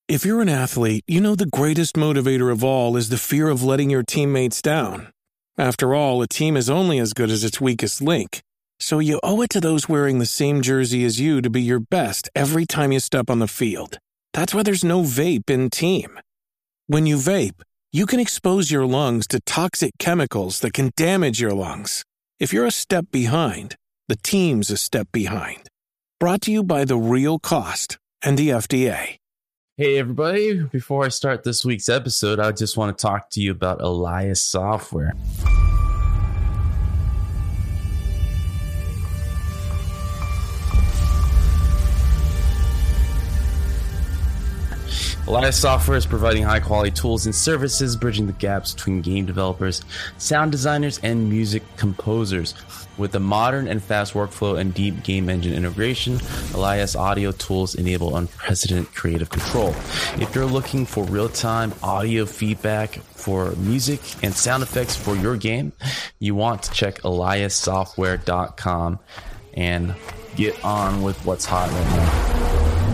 If you're an athlete, you know the greatest motivator of all is the fear of letting your teammates down. After all, a team is only as good as its weakest link. So you owe it to those wearing the same jersey as you to be your best every time you step on the field. That's why there's no vape in team. When you vape, you can expose your lungs to toxic chemicals that can damage your lungs. If you're a step behind, the team's a step behind. Brought to you by The Real Cost and the FDA. Hey everybody, before I start this week's episode, I just want to talk to you about Elias Software. Elias Software is providing high-quality tools and services, bridging the gaps between game developers, sound designers, and music composers. With a modern and fast workflow and deep game engine integration, Elias audio tools enable unprecedented creative control. If you're looking for real-time audio feedback for music and sound effects for your game, you want to check eliassoftware.com and get on with what's hot right now.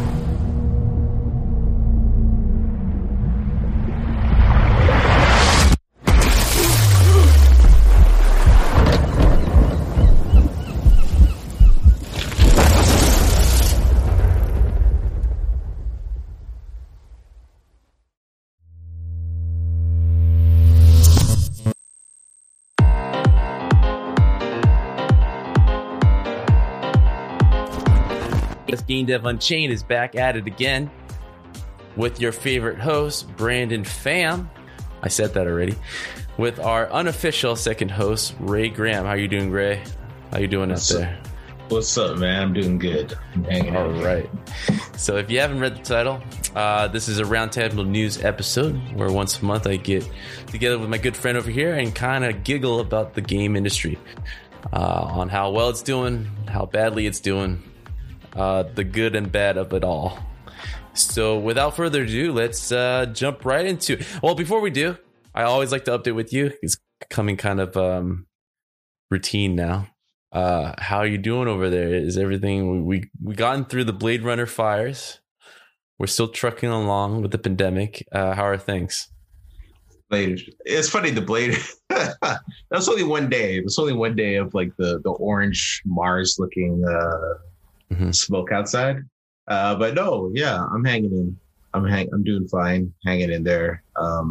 Game Dev Unchained is back at it again with your favorite host, Brandon Pham. I said that already. With our unofficial second host, Ray Graham. How you doing, Ray? How you doing out there? What's up, man? I'm doing good. I'm hanging out. All right. So if you haven't read the title, this is a Roundtable News episode where once a month I get together with my good friend over here and kind of giggle about the game industry, on how well it's doing, how badly it's doing, the good and bad of it all. So without further ado, let's jump right into it. Well, before we do, I always like to update with you. It's becoming kind of routine now. How are you doing over there? Is everything we gotten through the Blade Runner fires? We're still trucking along with the pandemic. How are things? Blade. It's funny, the Blade. That's only one day. It was only one day of like the orange Mars looking smoke outside. But no, yeah, I'm hanging in. I'm doing fine, hanging in there.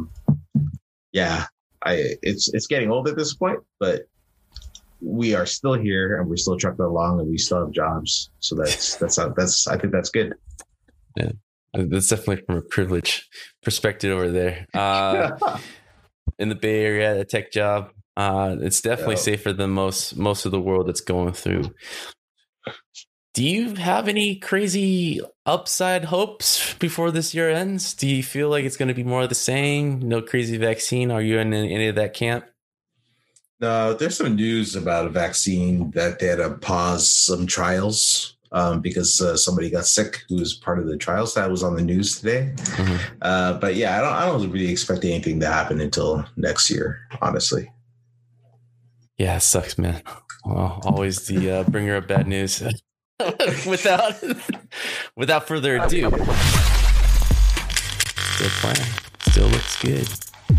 It's getting old at this point, but we are still here and we're still trucking along and we still have jobs. So that's I think that's good. Yeah, that's definitely from a privileged perspective over there. In the Bay Area, a tech job, it's definitely safer than most of the world that's going through. Do you have any crazy upside hopes before this year ends? Do you feel like it's going to be more of the same? No crazy vaccine? Are you in any of that camp? No, there's some news about a vaccine that they had to pause some trials because somebody got sick who was part of the trials. That was on the news today. But yeah, I don't really expect anything to happen until next year, honestly. Yeah, it sucks, man. Well, always the bringer of bad news. Without further ado, still playing, still looks good.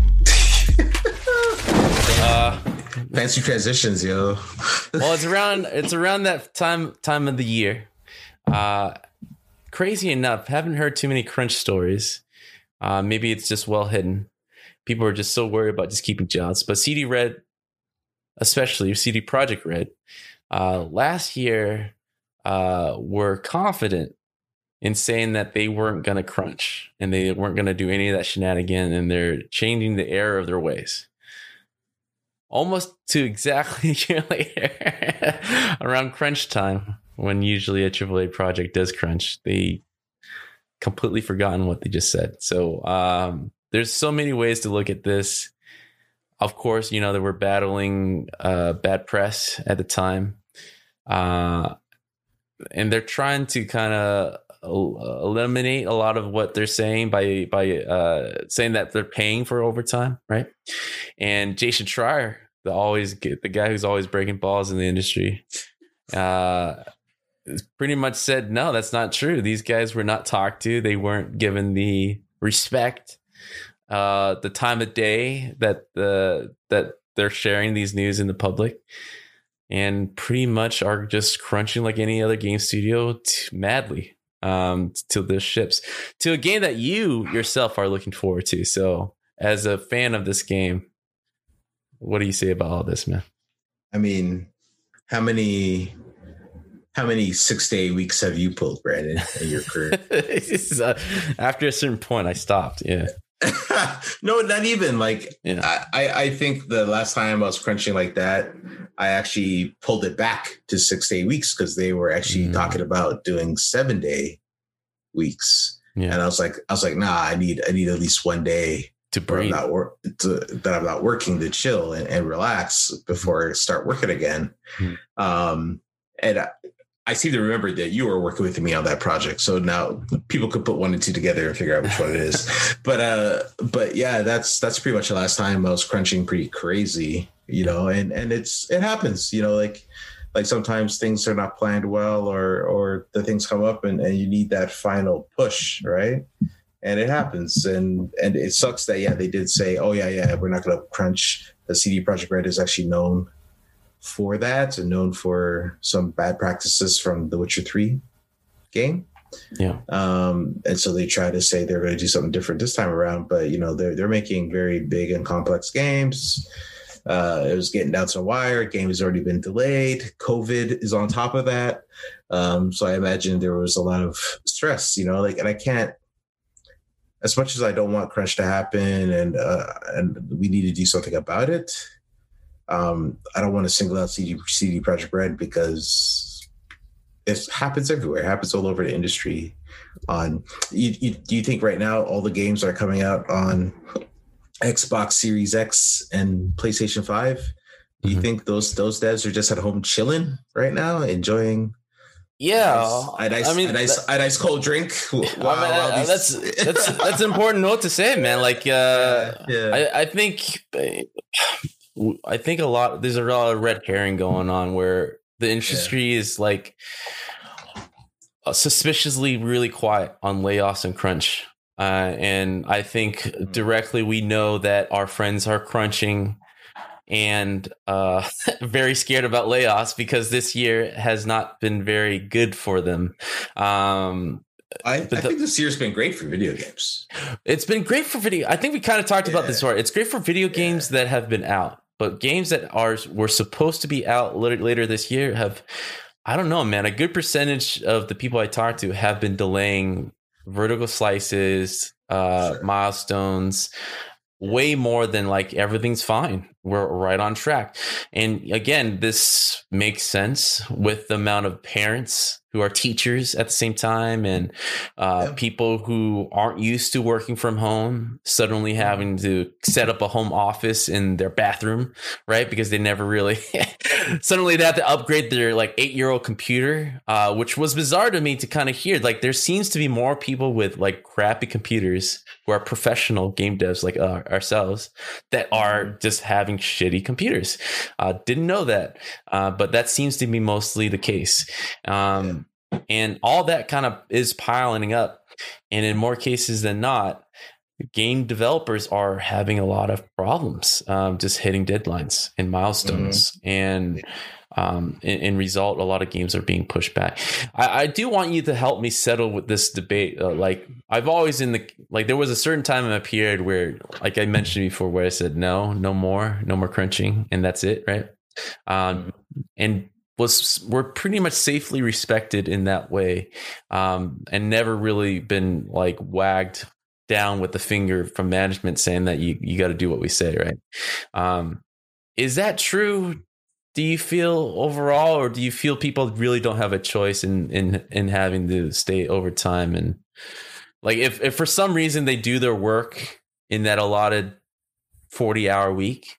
Fancy transitions, yo. Well, it's around that time of the year. Crazy enough, haven't heard too many crunch stories. Maybe it's just well hidden. People are just so worried about just keeping jobs. But CD Red, especially CD Projekt Red, last year were confident in saying that they weren't going to crunch and they weren't going to do any of that shenanigan, and they're changing the error of their ways. Almost to exactly a year later, around crunch time, when usually a AAA project does crunch, they completely forgotten what they just said. So there's so many ways to look at this. Of course, you know, they were battling bad press at the time. And they're trying to kind of eliminate a lot of what they're saying by saying that they're paying for overtime, right? And Jason Schreier, the guy who's always breaking balls in the industry, pretty much said, no, that's not true. These guys were not talked to. They weren't given the respect, the time of day that they're sharing these news in the public, and pretty much are just crunching like any other game studio madly till this ships to a game that you yourself are looking forward to. So as a fan of this game, what do you say about all this, man? I mean, how many 6-day weeks have you pulled, Brandon, in your career? After a certain point, I stopped. Yeah. No, not even. Like, yeah. I think the last time I was crunching like that, I actually pulled it back to 6-day weeks because they were actually talking about doing 7-day weeks. Yeah. And I was like, nah, I need at least one day to breathe, that I'm not working, to chill and relax before I start working again. And I seem to remember that you were working with me on that project. So now people could put 1 and 2 together and figure out which one it is. But yeah, that's pretty much the last time I was crunching pretty crazy, and it happens, like sometimes things are not planned well or the things come up and you need that final push. Right. And it happens. And it sucks that, they did say, oh yeah, we're not going to crunch. The CD Projekt Red is actually known for that and known for some bad practices from the Witcher 3 game. Yeah. And so they try to say they're going to do something different this time around, but they're making very big and complex games. It was getting down to the wire. Game has already been delayed. COVID is on top of that. So I imagine there was a lot of stress, and I can't, as much as I don't want crunch to happen and we need to do something about it. I don't want to single out CD Projekt Red because it happens everywhere. It happens all over the industry. Do you think right now all the games are coming out on Xbox Series X and PlayStation 5? Do you think those devs are just at home chilling right now, enjoying? Yeah, a nice cold drink. That's an important note to say, man. Like, I think there's a lot of red herring going on where the industry is like suspiciously really quiet on layoffs and crunch. And I think directly we know that our friends are crunching and very scared about layoffs because this year has not been very good for them. I think this year's been great for video games. It's been great for video. I think we kind of talked about this before. It's great for video games that have been out, but games that were supposed to be out later this year have, I don't know, man, a good percentage of the people I talked to have been delaying vertical slices, milestones, way more than like everything's fine. We're right on track. And again, this makes sense with the amount of parents who are teachers at the same time and people who aren't used to working from home suddenly having to set up a home office in their bathroom, right? Because they never really suddenly they have to upgrade their like 8-year-old computer, which was bizarre to me to kind of hear. Like there seems to be more people with like crappy computers who are professional game devs like ourselves that are just having shitty computers. Didn't know that, but that seems to be mostly the case. And all that kind of is piling up. And in more cases than not, game developers are having a lot of problems just hitting deadlines and milestones. And in result, a lot of games are being pushed back. I do want you to help me settle with this debate. Like I've always there was a certain time in my period where, like I mentioned before, where I said, no more crunching. And that's it. Right. And we're pretty much safely respected in that way, and never really been like wagged down with the finger from management saying that you got to do what we say, right? Is that true? Do you feel overall, or do you feel people really don't have a choice in having to stay overtime? And like if for some reason they do their work in that allotted 40-hour week,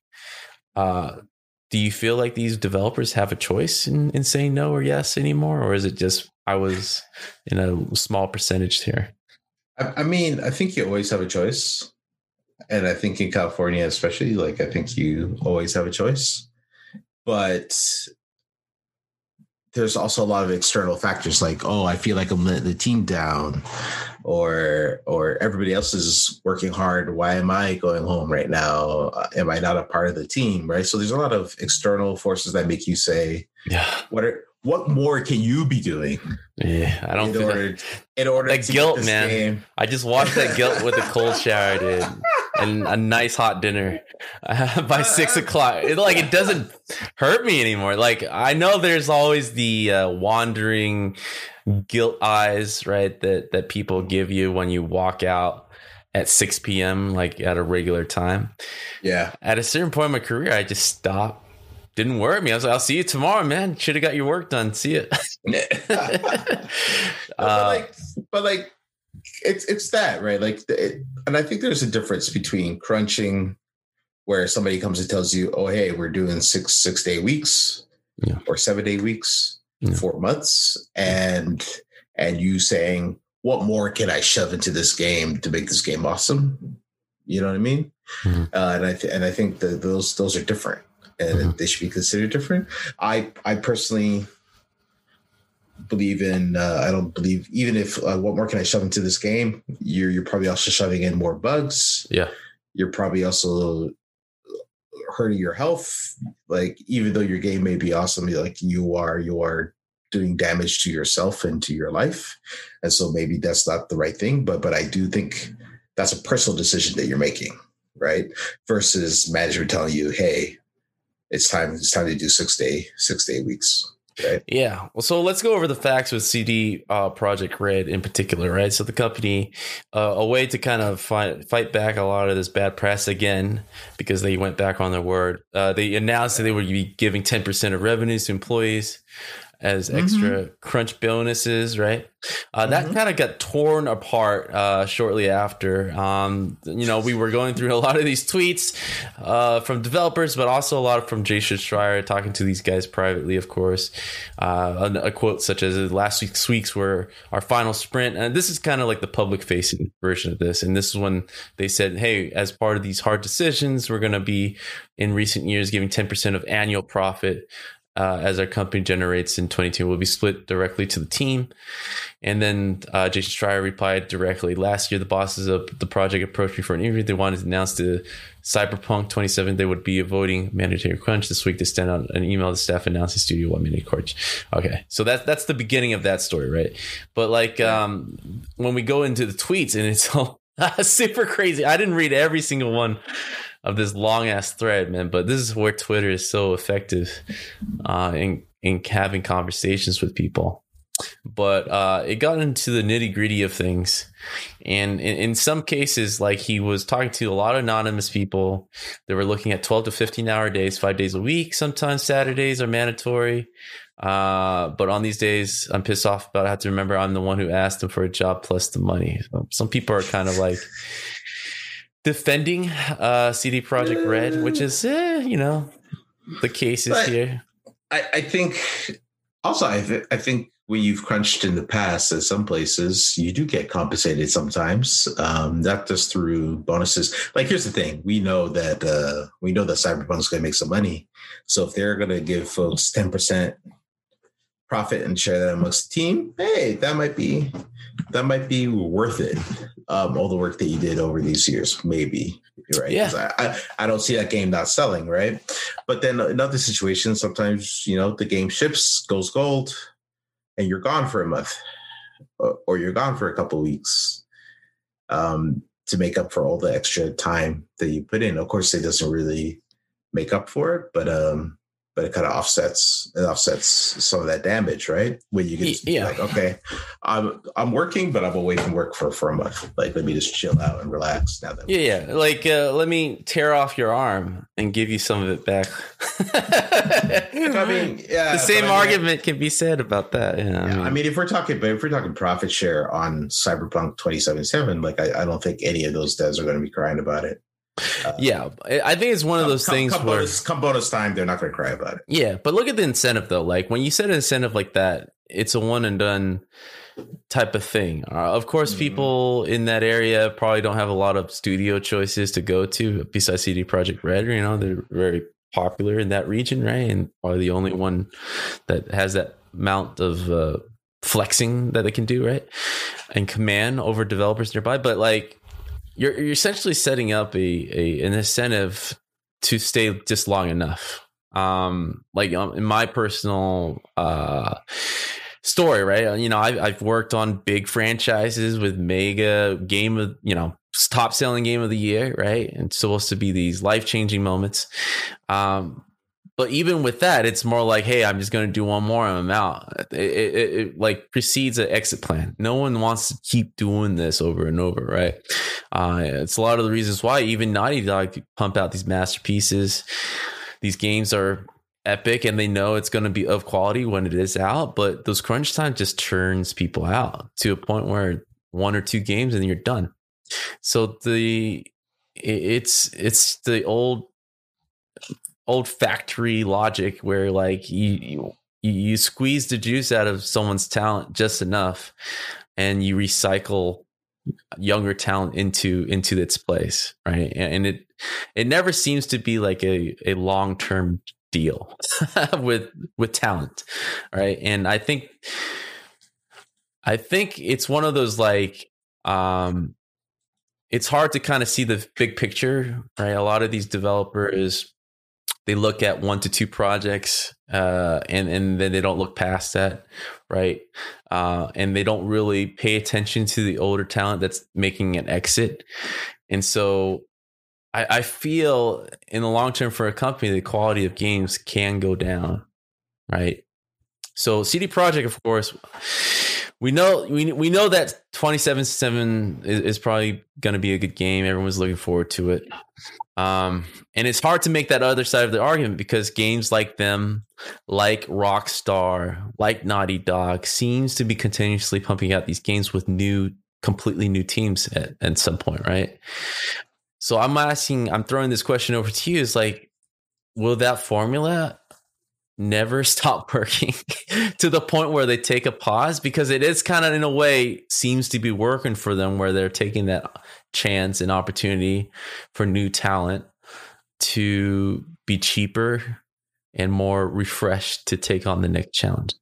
do you feel like these developers have a choice in saying no or yes anymore? Or is it just, I was in a small percentage here? I mean, I think you always have a choice. And I think in California, especially, like, I think you always have a choice. But there's also a lot of external factors like, oh, I feel like I'm letting the team down, or everybody else is working hard. Why am I going home right now? Am I not a part of the team? Right. So there's a lot of external forces that make you say, what more can you be doing? Yeah, I don't in order that to guilt, get this man. game. I just watched that guilt with a cold shower, dude, and a nice hot dinner by 6 o'clock. It doesn't hurt me anymore. Like, I know there's always the wandering guilt eyes, right? That people give you when you walk out at 6 p.m. like at a regular time. Yeah. At a certain point in my career, I just stopped. Didn't worry me. I was like, I'll see you tomorrow, man. Should have got your work done. See it. but it's that, right? Like, and I think there's a difference between crunching, where somebody comes and tells you, oh, hey, we're doing 6 day weeks, or 7 day weeks, 4 months, and you saying, what more can I shove into this game to make this game awesome? You know what I mean? Mm-hmm. And I think that those are different. And they should be considered different. I personally believe in. I don't believe, even if what more can I shove into this game? You're probably also shoving in more bugs. Yeah, you're probably also hurting your health. Like, even though your game may be awesome, like you are doing damage to yourself and to your life, and so maybe that's not the right thing. But I do think that's a personal decision that you're making, right? Versus management telling you, hey, it's time to do 6 day weeks. Right? Yeah. Well, so let's go over the facts with CD Projekt Red in particular, right? So the company, a way to kind of fight back a lot of this bad press again, because they went back on their word. They announced that they would be giving 10% of revenues to employees as extra crunch bonuses, right? That kind of got torn apart shortly after. We were going through a lot of these tweets from developers, but also a lot from Jason Schreier talking to these guys privately, of course. A quote such as, last week's were our final sprint. And this is kind of like the public facing version of this. And this is when they said, hey, as part of these hard decisions, we're going to be in recent years giving 10% of annual profit as our company generates in 2022 will be split directly to the team. And then Jason Schreier replied directly, last year, the bosses of the project approached me for an interview. They wanted to announce to Cyberpunk 27 they would be avoiding mandatory crunch. This week, they sent out an email to staff announcing Studio 1 mandatory crunch. Okay, so that's the beginning of that story, right? But when we go into the tweets, and it's all super crazy. I didn't read every single one of this long ass thread, man, but this is where Twitter is so effective in having conversations with people. But it got into the nitty gritty of things, and in some cases, like, he was talking to a lot of anonymous people. They were looking at 12 to 15-hour days, 5 days a week. Sometimes Saturdays are mandatory. But on these days, I'm pissed off about. I have to remember I'm the one who asked them for a job plus the money. So some people are kind of like defending CD Projekt Red, which is the cases here. I think also I think when you've crunched in the past at some places, you do get compensated sometimes, not just through bonuses. Like, here's the thing: we know that Cyberpunk's going to make some money, so if they're going to give folks 10% profit and share that amongst the team, hey, that might be worth it. All the work that you did over these years, maybe, right? Yeah. I don't see that game not selling, right? But then in other situations, sometimes, the game ships, goes gold, and you're gone for a month, or you're gone for a couple of weeks, to make up for all the extra time that you put in. Of course, it doesn't really make up for it, but it kind of offsets some of that damage, right? When you get like, okay, I'm working, but I'm away from work for a month. Like, let me just chill out and relax now. Like, let me tear off your arm and give you some of it back. The same argument can be said about that. I mean, if we're talking profit share on Cyberpunk 2077, like, I don't think any of those devs are going to be crying about it. I think it's one of those things where come bonus time, they're not going to cry about it. Yeah, but look at the incentive though. Like, when you set an incentive like that, it's a one and done type of thing. Of course, people in that area probably don't have a lot of studio choices to go to besides CD Projekt Red. They're very popular in that region, right? And probably the only one that has that amount of flexing that they can do, right, and command over developers nearby. But like you're essentially setting up an incentive to stay just long enough. In my personal story, right? You know, I've worked on big franchises with mega game of, you know, top selling game of the year, right? And supposed to be these life-changing moments. But even with that, it's more like, hey, I'm just going to do one more and I'm out. It like precedes an exit plan. No one wants to keep doing this over and over, right? It's a lot of the reasons why even Naughty Dog pump out these masterpieces. These games are epic and they know it's going to be of quality when it is out, but those crunch time just churns people out to a point where 1 or 2 games and you're done. So it's the old factory logic where like you squeeze the juice out of someone's talent just enough and you recycle younger talent into its place, right? And it never seems to be like a long-term deal with talent, right? And I think it's one of those like it's hard to kind of see the big picture, right? A lot of these developers, they look at 1 to 2 projects and then they don't look past that, right? And they don't really pay attention to the older talent that's making an exit. And so I feel in the long term for a company, the quality of games can go down, right? So CD Projekt, of course, we know that 27/7 is probably going to be a good game. Everyone's looking forward to it. And it's hard to make that other side of the argument because games like them, like Rockstar, like Naughty Dog, seems to be continuously pumping out these games with completely new teams at some point, right? So I'm throwing this question over to you. Is like, will that formula never stop working to the point where they take a pause? Because it is kind of, in a way, seems to be working for them, where they're taking that chance and opportunity for new talent to be cheaper and more refreshed to take on the next challenge.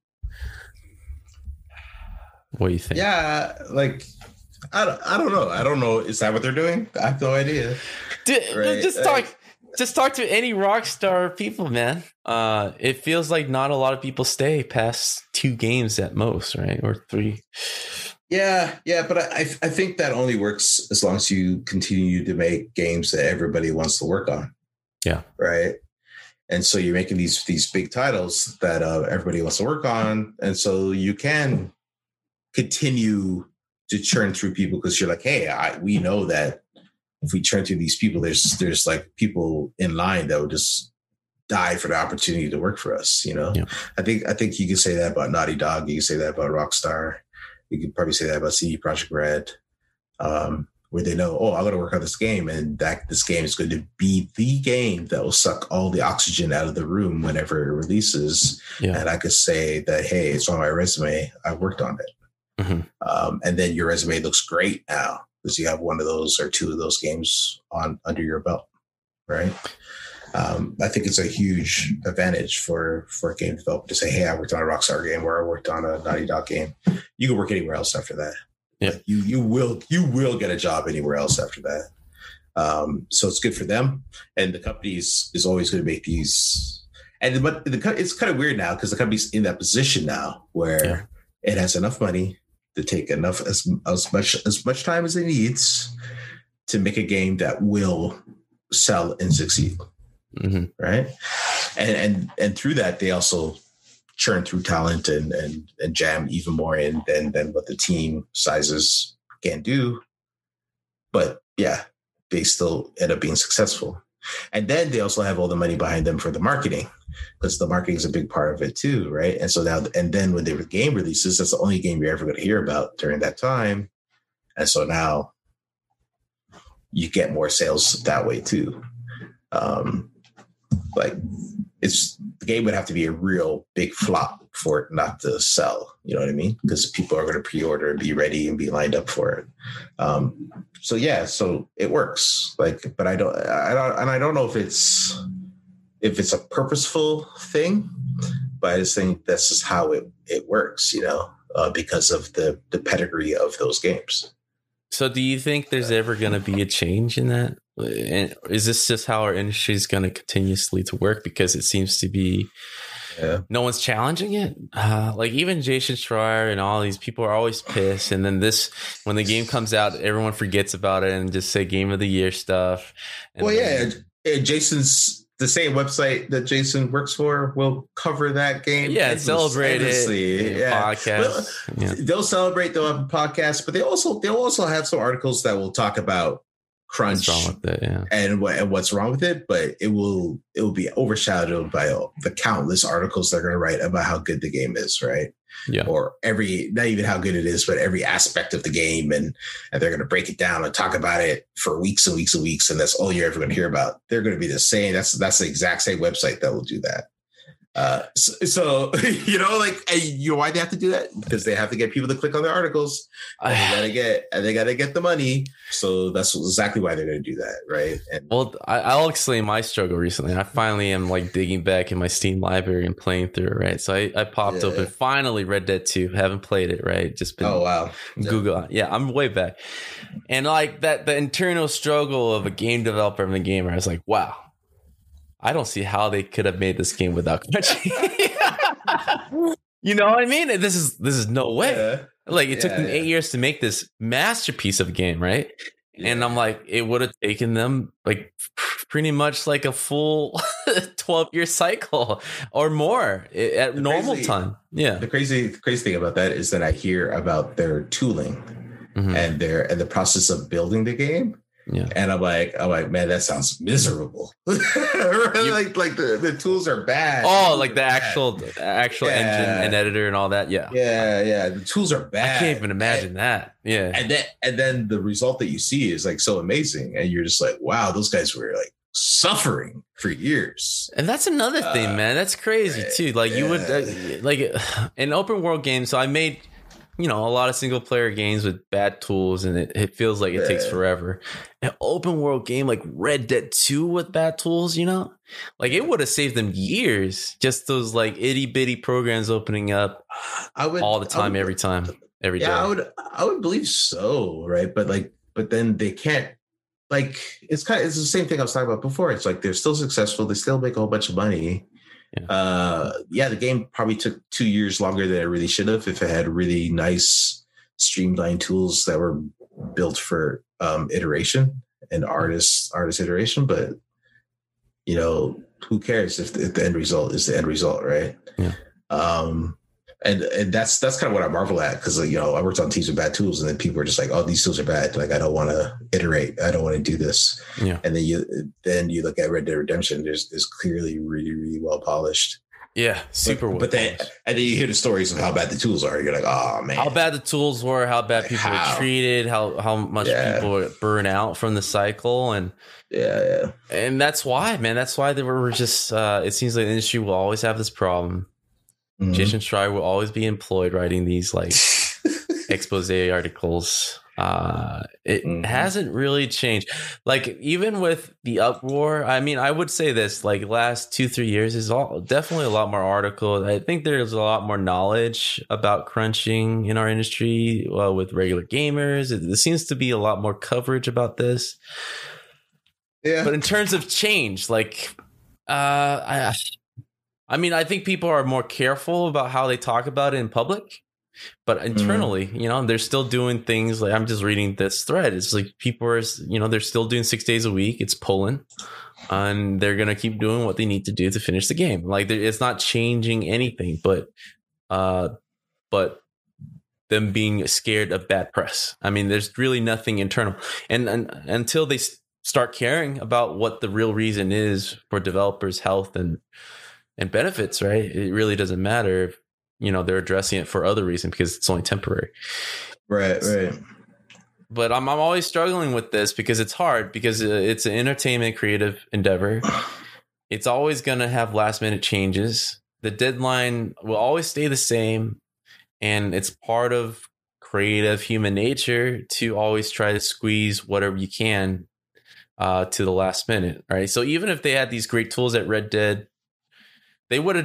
What do you think? Yeah, like I don't know. I don't know. Is that what they're doing? I have no idea. Right? Just talk to any Rockstar people, man. It feels like not a lot of people stay past 2 games at most, right? Or 3. Yeah, but I think that only works as long as you continue to make games that everybody wants to work on. Yeah. Right. And so you're making these big titles that everybody wants to work on, and so you can continue to churn through people because you're like, hey, we know that if we churn through these people, there's like people in line that would just die for the opportunity to work for us. You know, yeah. I think you can say that about Naughty Dog. You can say that about Rockstar. You could probably say that about CD Projekt Red, where they know, I'm going to work on this game, and that this game is going to be the game that will suck all the oxygen out of the room whenever it releases. Yeah. And I could say that, hey, it's on my resume. I worked on it. Mm-hmm. And then your resume looks great now because you have 1 of those or 2 of those games under your belt, right? I think it's a huge advantage for a game developer to say, hey, I worked on a Rockstar game or I worked on a Naughty Dog game. You can work anywhere else after that. Yeah, like you will get a job anywhere else after that. So it's good for them, and the company is always going to make these. But it's kind of weird now because the company's in that position now where it has enough money to take as much time as it needs to make a game that will sell and succeed. Mm-hmm. Right. And through that, they also churn through talent and jam even more in than what the team sizes can do. But yeah, they still end up being successful. And then they also have all the money behind them for the marketing, because the marketing is a big part of it too, right? And so now, and then when they were game releases, that's the only game you're ever going to hear about during that time. And so now you get more sales that way too. Like the game would have to be a real big flop for it not to sell. You know what I mean? Because people are going to pre-order and be ready and be lined up for it. So it works. Like, but I don't know if it's a purposeful thing, but I just think that's just how it works, because of the pedigree of those games. So do you think there's ever going to be a change in that? And is this just how our industry is going to continuously to work? Because it seems to be no one's challenging it. Like even Jason Schreier and all these people are always pissed. And then when the game comes out, everyone forgets about it and just say game of the year stuff. And Jason's the same website that Jason works for will cover that game. Yeah, celebrate it. Yeah. Podcasts. Well, they'll celebrate. They'll have a podcast, but they'll also have some articles that will talk about crunch. What's wrong with it, and what's wrong with it. But it will be overshadowed by the countless articles they're going to write about how good the game is, right? Yeah. Or not even how good it is, but every aspect of the game. And they're going to break it down and talk about it for weeks and weeks and weeks. And that's all you're ever going to hear about. They're going to be the same. That's the exact same website that will do that. So why they have to do that? Because they have to get people to click on their articles. And they gotta get the money. So that's exactly why they're going to do that, right? I'll explain my struggle recently. I finally am like digging back in my Steam library and playing through it, right? So I popped open finally Red Dead 2. Haven't played it, right? Just been Google. Yeah, I'm way back. And like the internal struggle of a game developer and a gamer, I was like, wow. I don't see how they could have made this game without crunching. You know what I mean? This is no way. Yeah. Like it took them 8 years to make this masterpiece of a game, right? Yeah. And I'm like, it would have taken them like pretty much like a full 12-year cycle or more at normal time. Yeah. The crazy thing about that is that I hear about their tooling and the process of building the game. Yeah. And I'm like, man, that sounds miserable. Like the tools are bad. Oh, like the actual engine and editor and all that. Yeah. Yeah. The tools are bad. I can't even imagine that. Yeah. And then the result that you see is like so amazing. And you're just like, wow, those guys were like suffering for years. And that's another thing, man. That's crazy too. Like you would like in open world games. So I made a lot of single player games with bad tools, and it feels like it takes forever. An open world game like Red Dead 2 with bad tools, like it would have saved them years. Just those like itty bitty programs opening up all the time, every day. I would believe so, right? But then they can't. Like it's the same thing I was talking about before. It's like they're still successful. They still make a whole bunch of money. The game probably took 2 years longer than it really should have if it had really nice streamlined tools that were built for iteration and artist iteration. But who cares if the end result is the end result, right? Yeah. And that's kind of what I marvel at, because I worked on teams with bad tools, and then people are just like, oh, these tools are bad. Like, I don't want to iterate. I don't want to do this. Yeah. And then you look at Red Dead Redemption. There's clearly really, really well polished. Yeah, super well. But then you hear the stories of how bad the tools are. You're like, oh man, how bad the tools were, how bad people were treated, how much people burn out from the cycle, and and that's why, man. That's why they were just. It seems like the industry will always have this problem. Mm-hmm. Jason Schreier will always be employed writing these like expose articles. It hasn't really changed. Like even with the uproar, I mean, I would say this, like last 2-3 years is definitely a lot more articles. I think there's a lot more knowledge about crunching in our industry with regular gamers. There seems to be a lot more coverage about this. Yeah. But in terms of change, like, I mean, I think people are more careful about how they talk about it in public, but internally, they're still doing things like, I'm just reading this thread. It's like people are, they're still doing 6 days a week. It's pulling, and they're going to keep doing what they need to do to finish the game. Like it's not changing anything, but them being scared of bad press. I mean, there's really nothing internal. And until they start caring about what the real reason is for developers' health and benefits, right? It really doesn't matter if, they're addressing it for other reasons because it's only temporary. Right. But I'm always struggling with this because it's hard, because it's an entertainment creative endeavor. It's always going to have last minute changes. The deadline will always stay the same. And it's part of creative human nature to always try to squeeze whatever you can to the last minute, right? So even if they had these great tools at Red Dead, they would have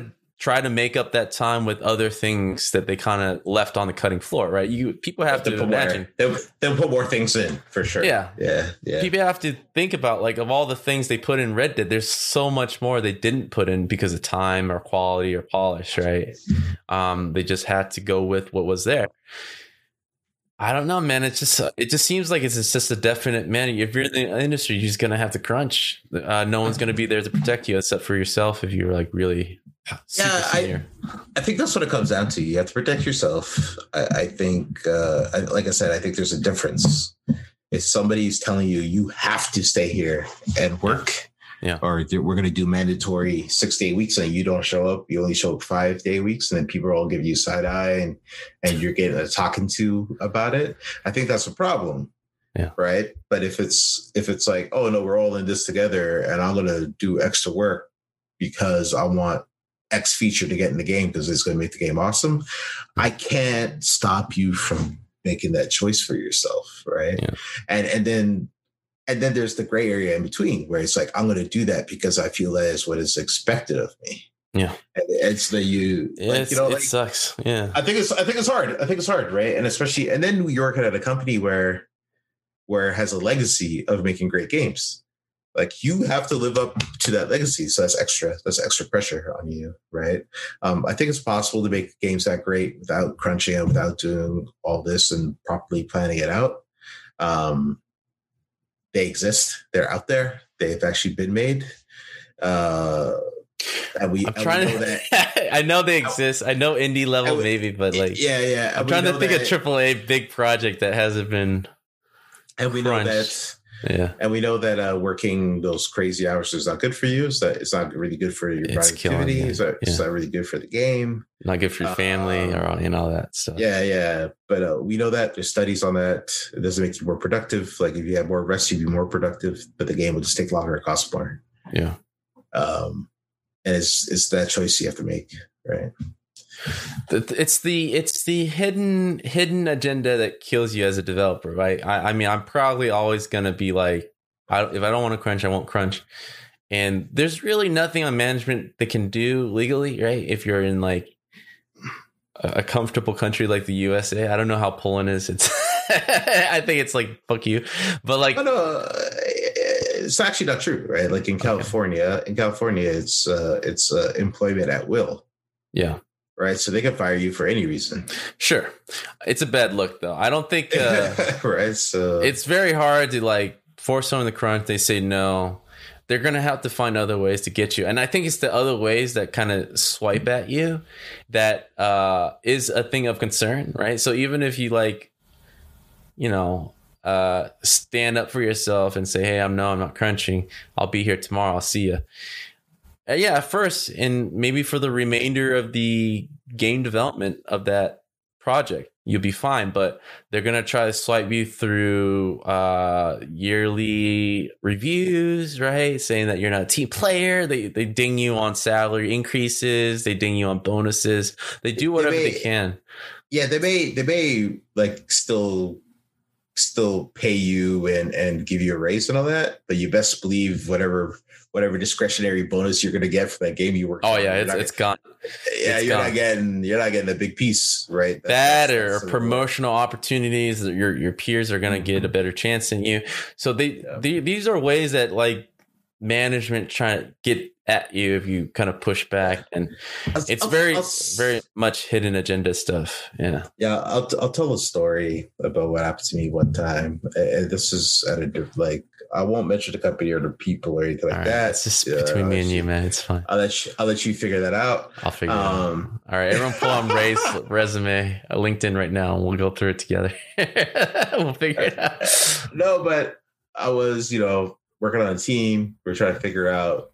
try to make up that time with other things that they kind of left on the cutting floor, right? People have to imagine they'll put more things in for sure. Yeah. Yeah. People have to think about, like, of all the things they put in Red Dead, there's so much more they didn't put in because of time or quality or polish, right? They just had to go with what was there. I don't know, man. It just seems like it's just a definite, man. If you're in the industry, you're just gonna have to crunch. No one's gonna be there to protect you except for yourself if you're like really super senior. I think that's what it comes down to. You have to protect yourself. I think, like I said, I think there's a difference. If somebody's telling you you have to stay here and work, or we're going to do mandatory 6 day weeks and you don't show up, you only show up 5 day weeks, and then people all give you side eye and you're getting a talking to about it. I think that's a problem. Yeah. Right. But if it's like, oh no, we're all in this together and I'm going to do extra work because I want X feature to get in the game because it's going to make the game awesome, I can't stop you from making that choice for yourself. Right. Yeah. And then there's the gray area in between where it's like, I'm going to do that because I feel that is what is expected of me. Yeah. And it's that it sucks. Yeah. I think it's hard. I think it's hard. Right. And especially, and then you're working at a company where it has a legacy of making great games. Like, you have to live up to that legacy. So that's extra pressure on you. Right. I think it's possible to make games that great without crunching it, without doing all this and properly planning it out. They exist. They're out there. They've actually been made. I know they exist. I know indie level maybe, but like, yeah. I'm trying to think of AAA big project that hasn't been. And we know that. Yeah. And we know that working those crazy hours is not good for you. It's not really good for your productivity. It's not really good for the game. Not good for your family or all that stuff. Yeah. But we know that there's studies on that. It doesn't make you more productive. Like, if you have more rest, you'd be more productive, but the game will just take longer and cost more. Yeah. And it's that choice you have to make, right? It's the hidden agenda that kills you as a developer, right? I mean, I'm probably always going to be like, if I don't want to crunch, I won't crunch. And there's really nothing on management that can do legally, right? If you're in like a comfortable country like the USA, I don't know how Poland is. It's I think it's like, fuck you. But like, no, it's actually not true, right? Like in California, it's employment at will. Yeah. Right. So they can fire you for any reason. Sure. It's a bad look, though. I don't think right. So it's very hard to like force someone to crunch. They say no. They're going to have to find other ways to get you. And I think it's the other ways that kind of swipe at you that is a thing of concern. Right. So even if you like, stand up for yourself and say, hey, I'm not crunching. I'll be here tomorrow. I'll see you. Yeah, first, and maybe for the remainder of the game development of that project, you'll be fine. But they're going to try to swipe you through yearly reviews, right? Saying that you're not a team player. They ding you on salary increases. They ding you on bonuses. They do whatever they can. Yeah, they may like still pay you and give you a raise and all that, but you best believe whatever discretionary bonus you're going to get for that game you worked on. Oh yeah, it's gone. Yeah, you're not getting a big piece, right? That's promotional opportunities that your peers are going to get a better chance than you. So these are ways that like management trying to get at you if you kind of push back, and it's very much hidden agenda stuff. Yeah. I'll tell a story about what happened to me one time. And this is at I won't mention the company or the people or anything like that. It's just between me and you, man. It's fine. I'll let you figure that out. I'll figure it out. All right, everyone, pull on Ray's resume, LinkedIn right now, and we'll go through it together. We'll figure it out. No, but I was, working on a team. We're trying to figure out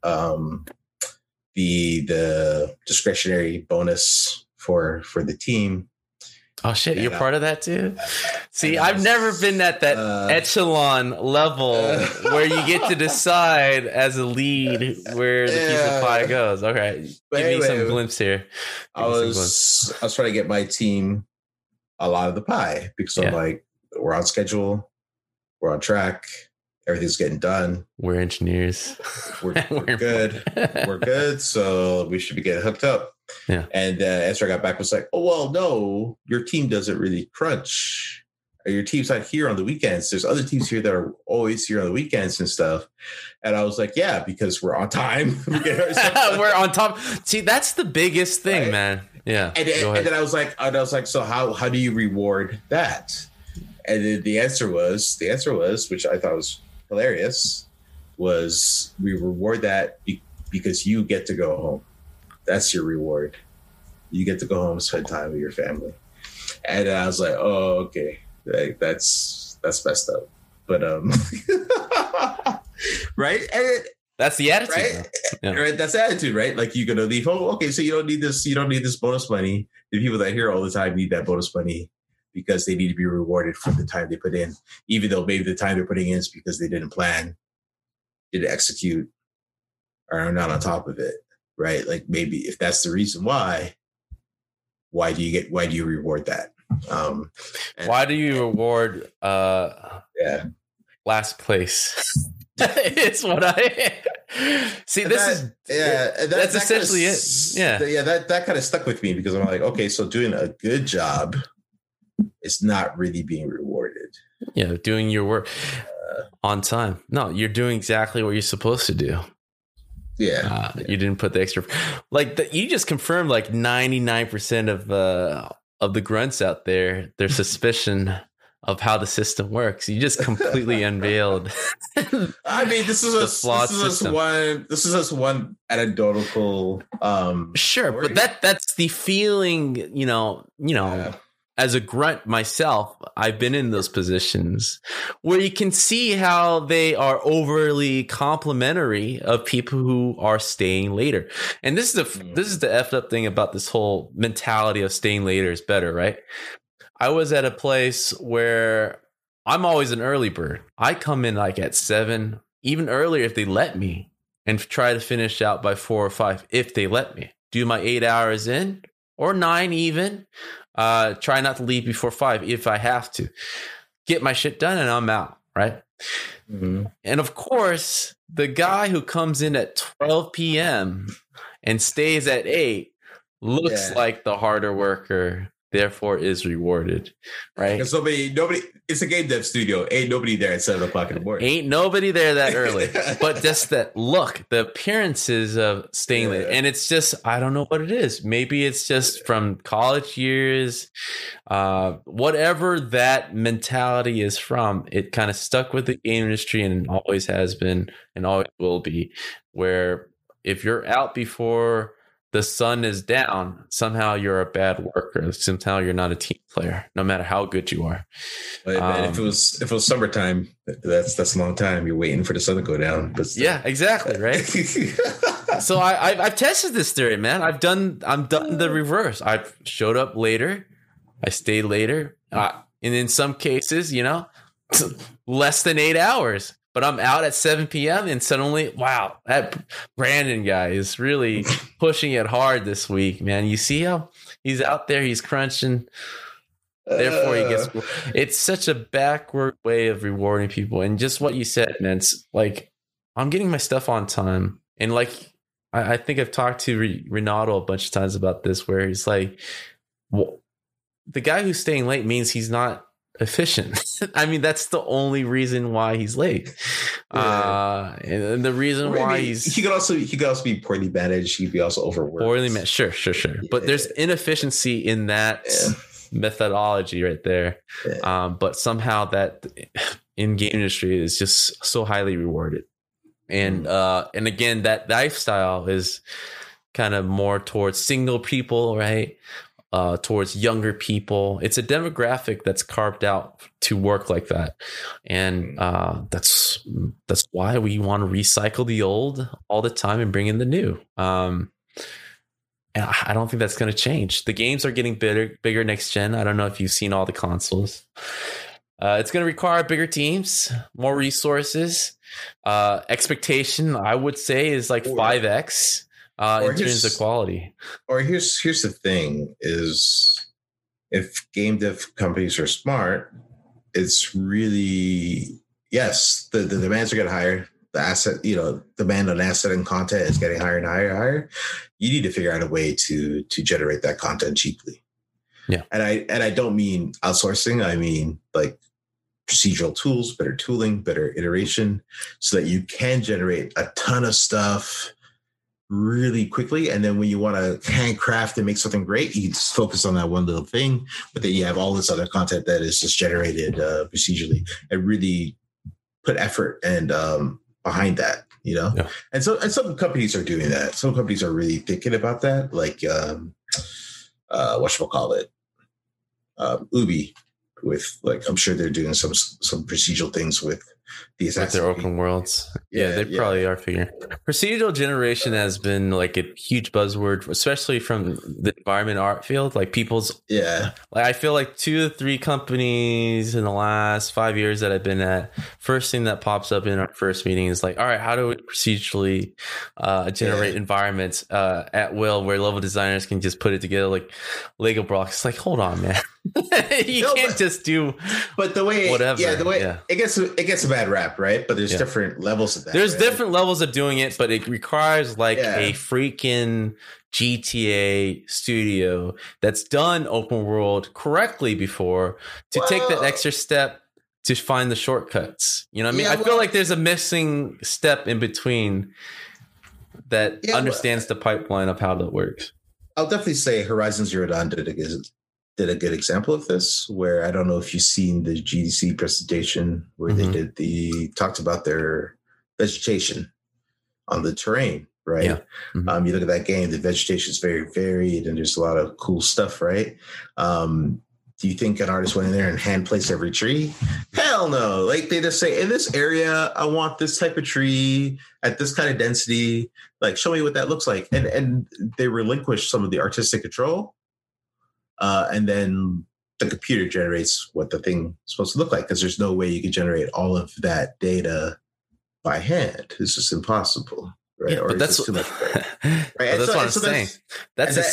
the discretionary bonus for the team. Oh shit, you're part of that too? See, I've never been at that echelon level where you get to decide as a lead where the piece of pie goes. Okay. Give me some glimpse here. I was trying to get my team a lot of the pie because I'm like, we're on schedule, we're on track, everything's getting done. We're engineers. We're good. We're good. So we should be getting hooked up. Yeah. And the answer I got back was like, oh, well, no, your team doesn't really crunch. Your team's not here on the weekends. There's other teams here that are always here on the weekends and stuff. And I was like, yeah, because we're on time. We're on top. See, that's the biggest thing, right? Man. Yeah. And then I was like, so how do you reward that? And then the answer was, which I thought was hilarious, was we reward that because you get to go home. That's your reward. You get to go home and spend time with your family. And I was like, oh, okay. Like, that's messed up. But right? And that's the attitude. Right? Yeah. Right? That's the attitude, right? Like, you're gonna leave home. Okay, so you don't need this bonus money. The people that hear all the time need that bonus money because they need to be rewarded for the time they put in, even though maybe the time they're putting in is because they didn't plan, didn't execute, or are not on top of it. Right? Like, maybe if that's the reason why do you reward that? Why do you reward last place? It's what I see. That's essentially it. Yeah. That kind of stuck with me because I'm like, okay, so doing a good job is not really being rewarded. Yeah, doing your work on time. No, you're doing exactly what you're supposed to do. Yeah, you didn't put the extra. You just confirmed 99% of the grunts out there, their suspicion of how the system works. You just completely unveiled. I mean, this is just one anecdotal. Sure, story. But that's the feeling. Yeah. As a grunt myself, I've been in those positions where you can see how they are overly complimentary of people who are staying later. And this is the effed up thing about this whole mentality of staying later is better, right? I was at a place where I'm always an early bird. I come in at 7, even earlier if they let me, and try to finish out by 4 or 5 if they let me. Do my 8 hours in or 9 even. Try not to leave before 5 if I have to. Get my shit done and I'm out, right? Mm-hmm. And of course, the guy who comes in at 12 p.m. and stays at 8 looks like the harder worker, therefore is rewarded, right? Because nobody, it's a game dev studio. Ain't nobody there at 7 o'clock in the morning. Ain't nobody there that early. But just that look, the appearances of staying late. And it's just, I don't know what it is. Maybe it's just from college years, whatever that mentality is from, it kind of stuck with the game industry and always has been and always will be, where if you're out before the sun is down, somehow you're a bad worker. Somehow you're not a team player, no matter how good you are. But if it was summertime, that's a long time. You're waiting for the sun to go down. But still. Yeah, exactly, right. So I've tested this theory, man. I'm done the reverse. I've showed up later, I stayed later, and in some cases, less than 8 hours. But I'm out at 7 p.m. and suddenly, wow, that Brandon guy is really pushing it hard this week, man. You see how he's out there, he's crunching. Therefore, he gets. It's such a backward way of rewarding people. And just what you said, man, it's like I'm getting my stuff on time. And I think I've talked to Renato a bunch of times about this, where he's like, well, the guy who's staying late means he's not efficient. I mean, that's the only reason why he's late. And the reason why he could also be poorly managed. He'd be also overworked. Poorly managed. Sure. Yeah. But there's inefficiency in that methodology right there. Yeah. But somehow that in game industry is just so highly rewarded. And again, that lifestyle is kind of more towards single people, right? Towards younger people. It's a demographic that's carved out to work like that. And that's why we want to recycle the old all the time and bring in the new. And I don't think that's going to change. The games are getting bigger next gen. I don't know if you've seen all the consoles. It's going to require bigger teams, more resources. Expectation, I would say, is 5x. In terms of quality. Or here's the thing is, if game dev companies are smart, it's really, yes, the demands are getting higher. the asset, demand on asset and content is getting higher and higher and higher, you need to figure out a way to generate that content cheaply. Yeah. And I don't mean outsourcing. I mean like procedural tools, better tooling, better iteration, so that you can generate a ton of stuff really quickly. And then when you want to handcraft and make something great, you just focus on that one little thing, but then you have all this other content that is just generated procedurally, and really put effort and behind that, Yeah. And some companies are doing that. Some companies are really thinking about that, like whatchamacallit, Ubi, with like, I'm sure they're doing some procedural things with these with their open worlds. Yeah, they probably are figuring. Procedural generation has been like a huge buzzword, especially from the environment art field. Like like I feel like 2 to 3 companies in the last 5 years that I've been at, first thing that pops up in our first meeting is like, all right, how do we procedurally generate environments at will, where level designers can just put it together like Lego blocks? It's like, hold on, man. You can't just do, but the way whatever. It gets a bad rap, right? But there's different levels of that. There's different levels of doing it, but it requires like a freaking GTA studio that's done open world correctly before to take that extra step to find the shortcuts. You know what I mean? I feel like there's a missing step in between that understands the pipeline of how that works. I'll definitely say Horizon Zero Dawn did a good example of this, where I don't know if you've seen the GDC presentation where they talked about their vegetation on the terrain, right? Yeah. Mm-hmm. You look at that game, the vegetation is very varied and there's a lot of cool stuff, right? Do you think an artist went in there and hand placed every tree? Hell no. Like they just say, in this area, I want this type of tree at this kind of density. Like, show me what that looks like. And they relinquish some of the artistic control. And then the computer generates what the thing is supposed to look like, because there's no way you can generate all of that data by hand. It's just impossible, right? Yeah, but that's too much, right? That's what I'm saying. That's a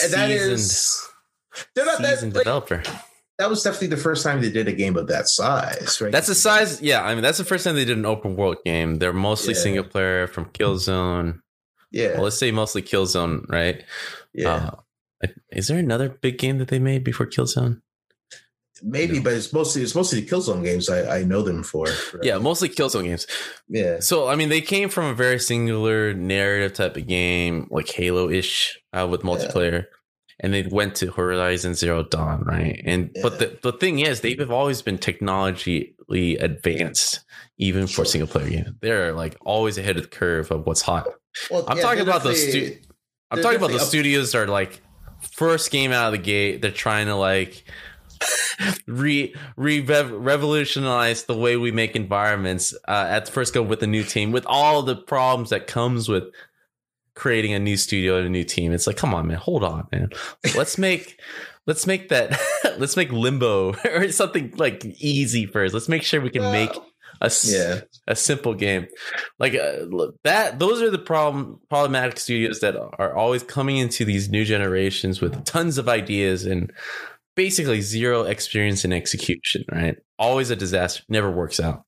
seasoned developer. That was definitely the first time they did a game of that size, right? That's the size. Yeah, I mean, that's the first time they did an open world game. They're mostly single player from Killzone. Yeah. Well, let's say mostly Killzone, right? Yeah. Is there another big game that they made before Killzone? Maybe, but it's mostly the Killzone games I know them for. Right? Yeah, mostly Killzone games. Yeah. So, I mean, they came from a very singular narrative type of game, like Halo-ish with multiplayer. And they went to Horizon Zero Dawn, right? But the thing is, they've always been technologically advanced, even for single player games. They're like always ahead of the curve of what's hot. Well, I'm talking about those. I'm talking about those studios that are like first game out of the gate. They're trying to like revolutionize the way we make environments. At the first go with a new team, with all the problems that comes with creating a new studio and a new team. It's like, come on, man, hold on, man. Let's make that. Let's make Limbo or something like easy first. Let's make sure we can make a simple game like that. Those are the problematic studios that are always coming into these new generations with tons of ideas and basically zero experience in execution. Right? Always a disaster. Never works out.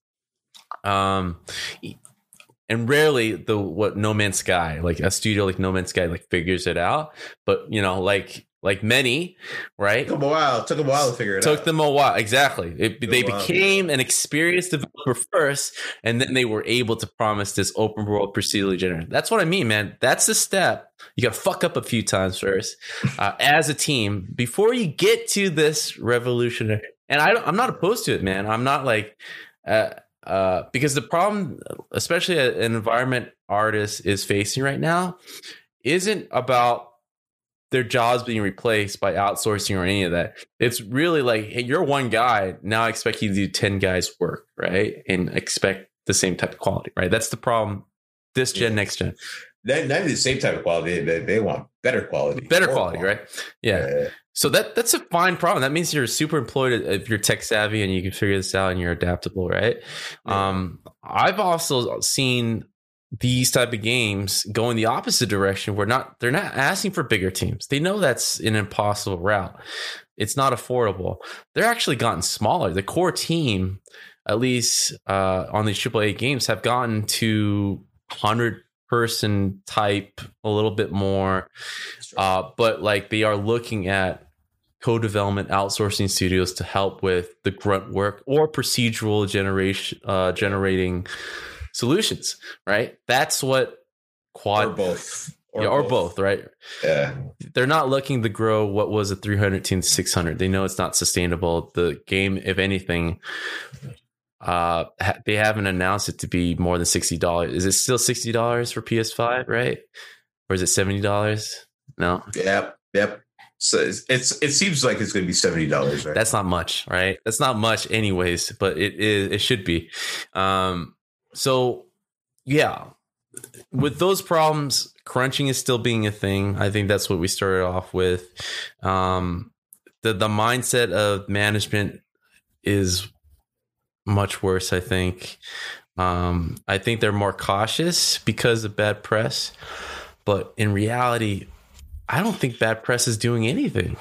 And rarely what No Man's Sky, like a studio like No Man's Sky, like figures it out. But like many, right? Took them a while to figure it out. Took them a while, exactly. They became an experienced developer first, and then they were able to promise this open world procedurally generated. That's what I mean, man. That's the step. You got to fuck up a few times first as a team before you get to this revolutionary. And I'm not opposed to it, man. I'm not like. Because the problem, especially an environment artist is facing right now, isn't about their jobs being replaced by outsourcing or any of that. It's really like, hey, you're one guy. Now I expect you to do 10 guys' work, right? And expect the same type of quality, right? That's the problem. This gen, next gen. Not even the same type of quality. They want better quality. Better quality, right? Yeah. So that's a fine problem. That means you're super employed if you're tech savvy and you can figure this out and you're adaptable, right? Yeah. I've also seen these type of games go in the opposite direction where they're not asking for bigger teams. They know that's an impossible route. It's not affordable. They're actually gotten smaller. The core team at least on these AAA games, have gotten to 100-person type, a little bit more. But like they are looking at co-development outsourcing studios to help with the grunt work or procedural generating solutions, right? That's what or both. Or both, right? Yeah. They're not looking to grow what was a 300 to 600. They know it's not sustainable. The game, if anything, they haven't announced it to be more than $60. Is it still $60 for PS5, right? Or is it $70? No. Yep. So it seems like it's going to be $70, right? That's not much, right? That's not much, anyways. But it should be. So yeah, with those problems, crunching is still being a thing. I think that's what we started off with. The mindset of management is much worse, I think. I think they're more cautious because of bad press. But in reality, I don't think bad press is doing anything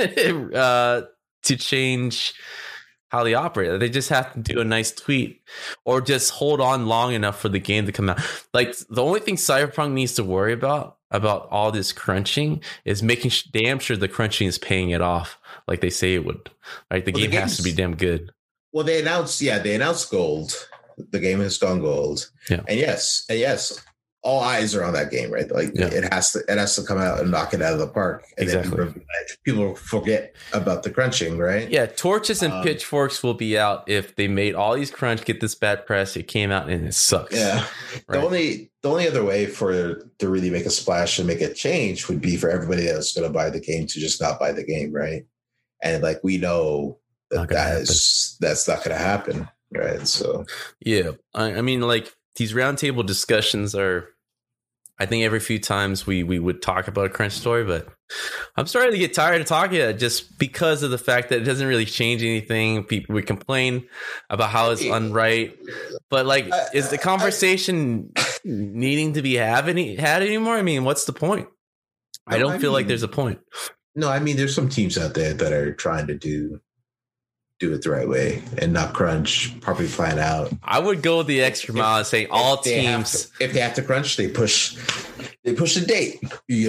to change how they operate. They just have to do a nice tweet or just hold on long enough for the game to come out. Like the only thing Cyberpunk needs to worry about all this crunching is making damn sure the crunching is paying it off like they say it would. Right? The game has to be damn good. Well, they announced gold. The game has gone gold. Yeah. And yes, all eyes are on that game, right? Like it has to come out and knock it out of the park. And exactly. Then people forget about the crunching, right? Yeah, torches and pitchforks will be out if they made all these crunch, get this bad press. It came out and it sucks. Yeah. Right? The only other way to really make a splash and make a change would be for everybody that's going to buy the game to just not buy the game, right? And like we know that's not going to happen, right? So yeah, I mean, like these roundtable discussions are, I think every few times we would talk about a crunch story, but I'm starting to get tired of talking about it just because of the fact that it doesn't really change anything. People would complain about how it's unright, but like, is the conversation needing to be had anymore? I mean, what's the point? I don't feel like there's a point. No, I mean, there's some teams out there that are trying to do it the right way and not crunch, properly plan out. I would go the extra mile and say all teams, if they have to crunch, they push the date,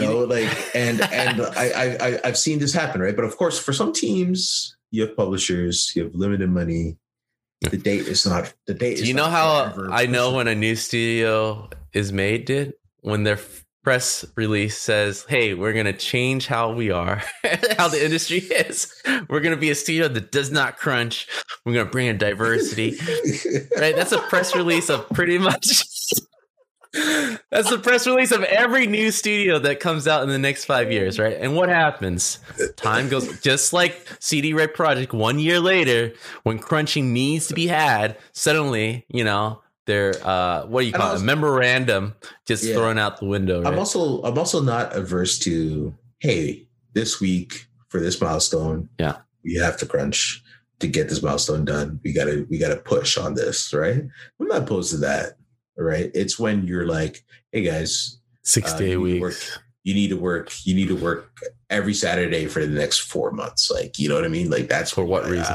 and I've seen this happen, right? But of course, for some teams, you have publishers, you have limited money. The date is not the date. Do you know how I know when a new studio is made, dude? When their press release says, hey, we're going to change how we are, how the industry is. We're going to be a studio that does not crunch. We're going to bring in diversity. Right? That's a press release of pretty much. That's the press release of every new studio that comes out in the next 5 years, right? And what happens? Time goes, just like CD Red Project, 1 year later, when crunching needs to be had, suddenly, their what do you call it? A memorandum just thrown out the window. Right? I'm also not averse to, hey, this week for this milestone, you have to crunch to get this milestone done. We gotta push on this, right? I'm not opposed to that, right? It's when you're like, hey guys, 6 day weeks. You need to work every Saturday for the next 4 months. Like, you know what I mean? Like that's for what reason?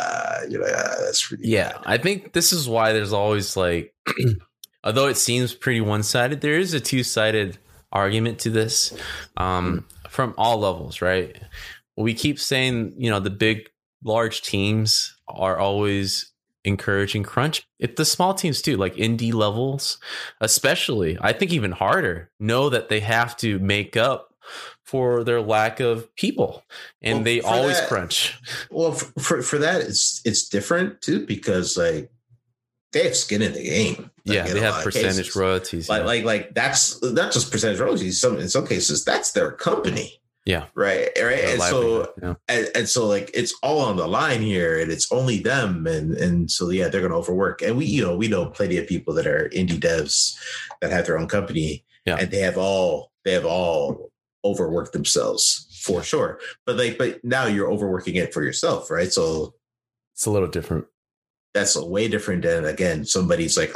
That's really bad. I think this is why there's always like, although it seems pretty one-sided, there is a two-sided argument to this from all levels, right? We keep saying, the big, large teams are always encouraging crunch. If the small teams too, like indie levels, especially, I think even harder, know that they have to make up for their lack of people, and they always crunch. Well, for that, it's different too, because like they have skin in the game. Like, they have percentage royalties. Like that's not just percentage royalties. In some cases, that's their company. Yeah. Right. And so, and so like, it's all on the line here, and it's only them. And so, they're going to overwork. And we know plenty of people that are indie devs that have their own company, and they have all overworked themselves for sure. But now you're overworking it for yourself. Right. So it's a little different. That's a way different than, again, somebody's like,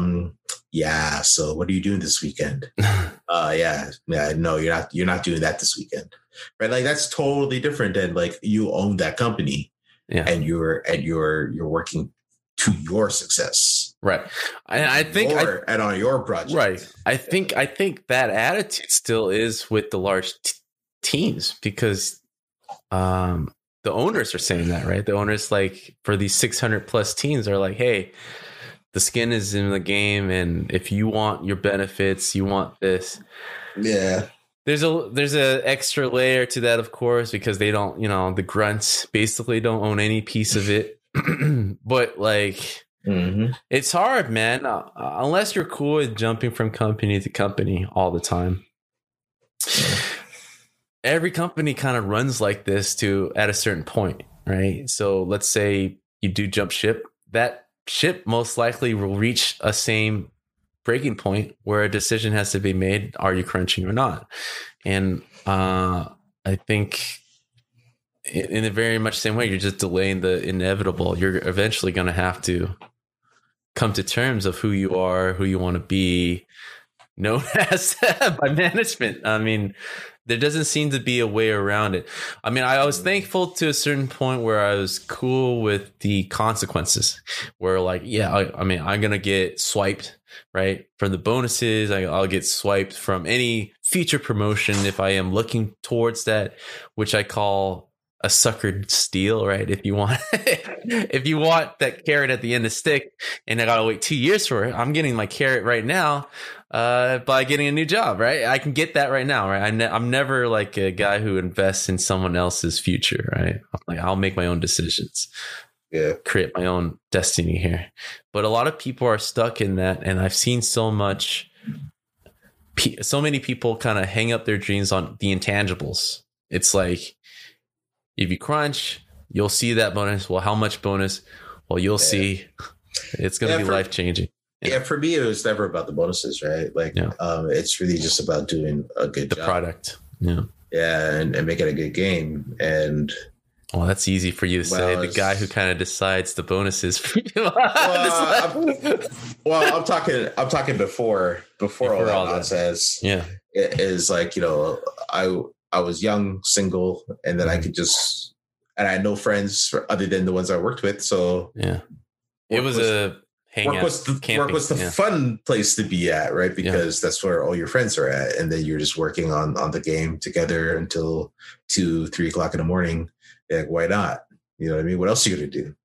so what are you doing this weekend? No, you're not doing that this weekend. Right. Like that's totally different than like you own that company and you're working to your success. Right. And I think and on your project. Right. I think that attitude still is with the large teams because the owners are saying that, right? The owners, like, for these 600 plus teams are like, hey, the skin is in the game, and if you want your benefits, you want this. Yeah. There's a extra layer to that, of course, because they don't, the grunts basically don't own any piece of it. But like, it's hard, man, unless you're cool with jumping from company to company all the time. Every company kind of runs like this at a certain point, right? So let's say you do jump ship, that ship most likely will reach a same breaking point where a decision has to be made. Are you crunching or not? And I think in a very much same way, you're just delaying the inevitable. You're eventually going to have to come to terms of who you are, who you want to be known as by management. I mean, there doesn't seem to be a way around it. I mean, I was thankful to a certain point where I was cool with the consequences, where like, yeah, I mean, I'm going to get swiped, right, from the bonuses. I'll get swiped from any future promotion if I am looking towards that, which I call a suckered steal, right? If you want that carrot at the end of the stick and I got to wait 2 years for it, I'm getting my carrot right now by getting a new job, right? I can get that right now, right? I'm never like a guy who invests in someone else's future, right? Like, I'll make my own decisions. Yeah. Create my own destiny here. But a lot of people are stuck in that. And I've seen so many people kind of hang up their dreams on the intangibles. It's like, if you crunch, you'll see that bonus. Well, how much bonus? Well, you'll see. It's going to be life-changing. Yeah, for me, it was never about the bonuses, right? Like, it's really just about doing a good job. The product. Yeah. Yeah, and making a good game. And well, that's easy for you to say. The guy who kind of decides the bonuses for you. I'm talking before all that nonsense. Yeah, it is like, I was young, single, and then I could just, and I had no friends other than the ones I worked with. So yeah, it was a hangout. Work was the fun place to be at, right? Because that's where all your friends are at, and then you're just working on the game together until 2-3 o'clock in the morning. Like, why not? You know what I mean? What else are you gonna do?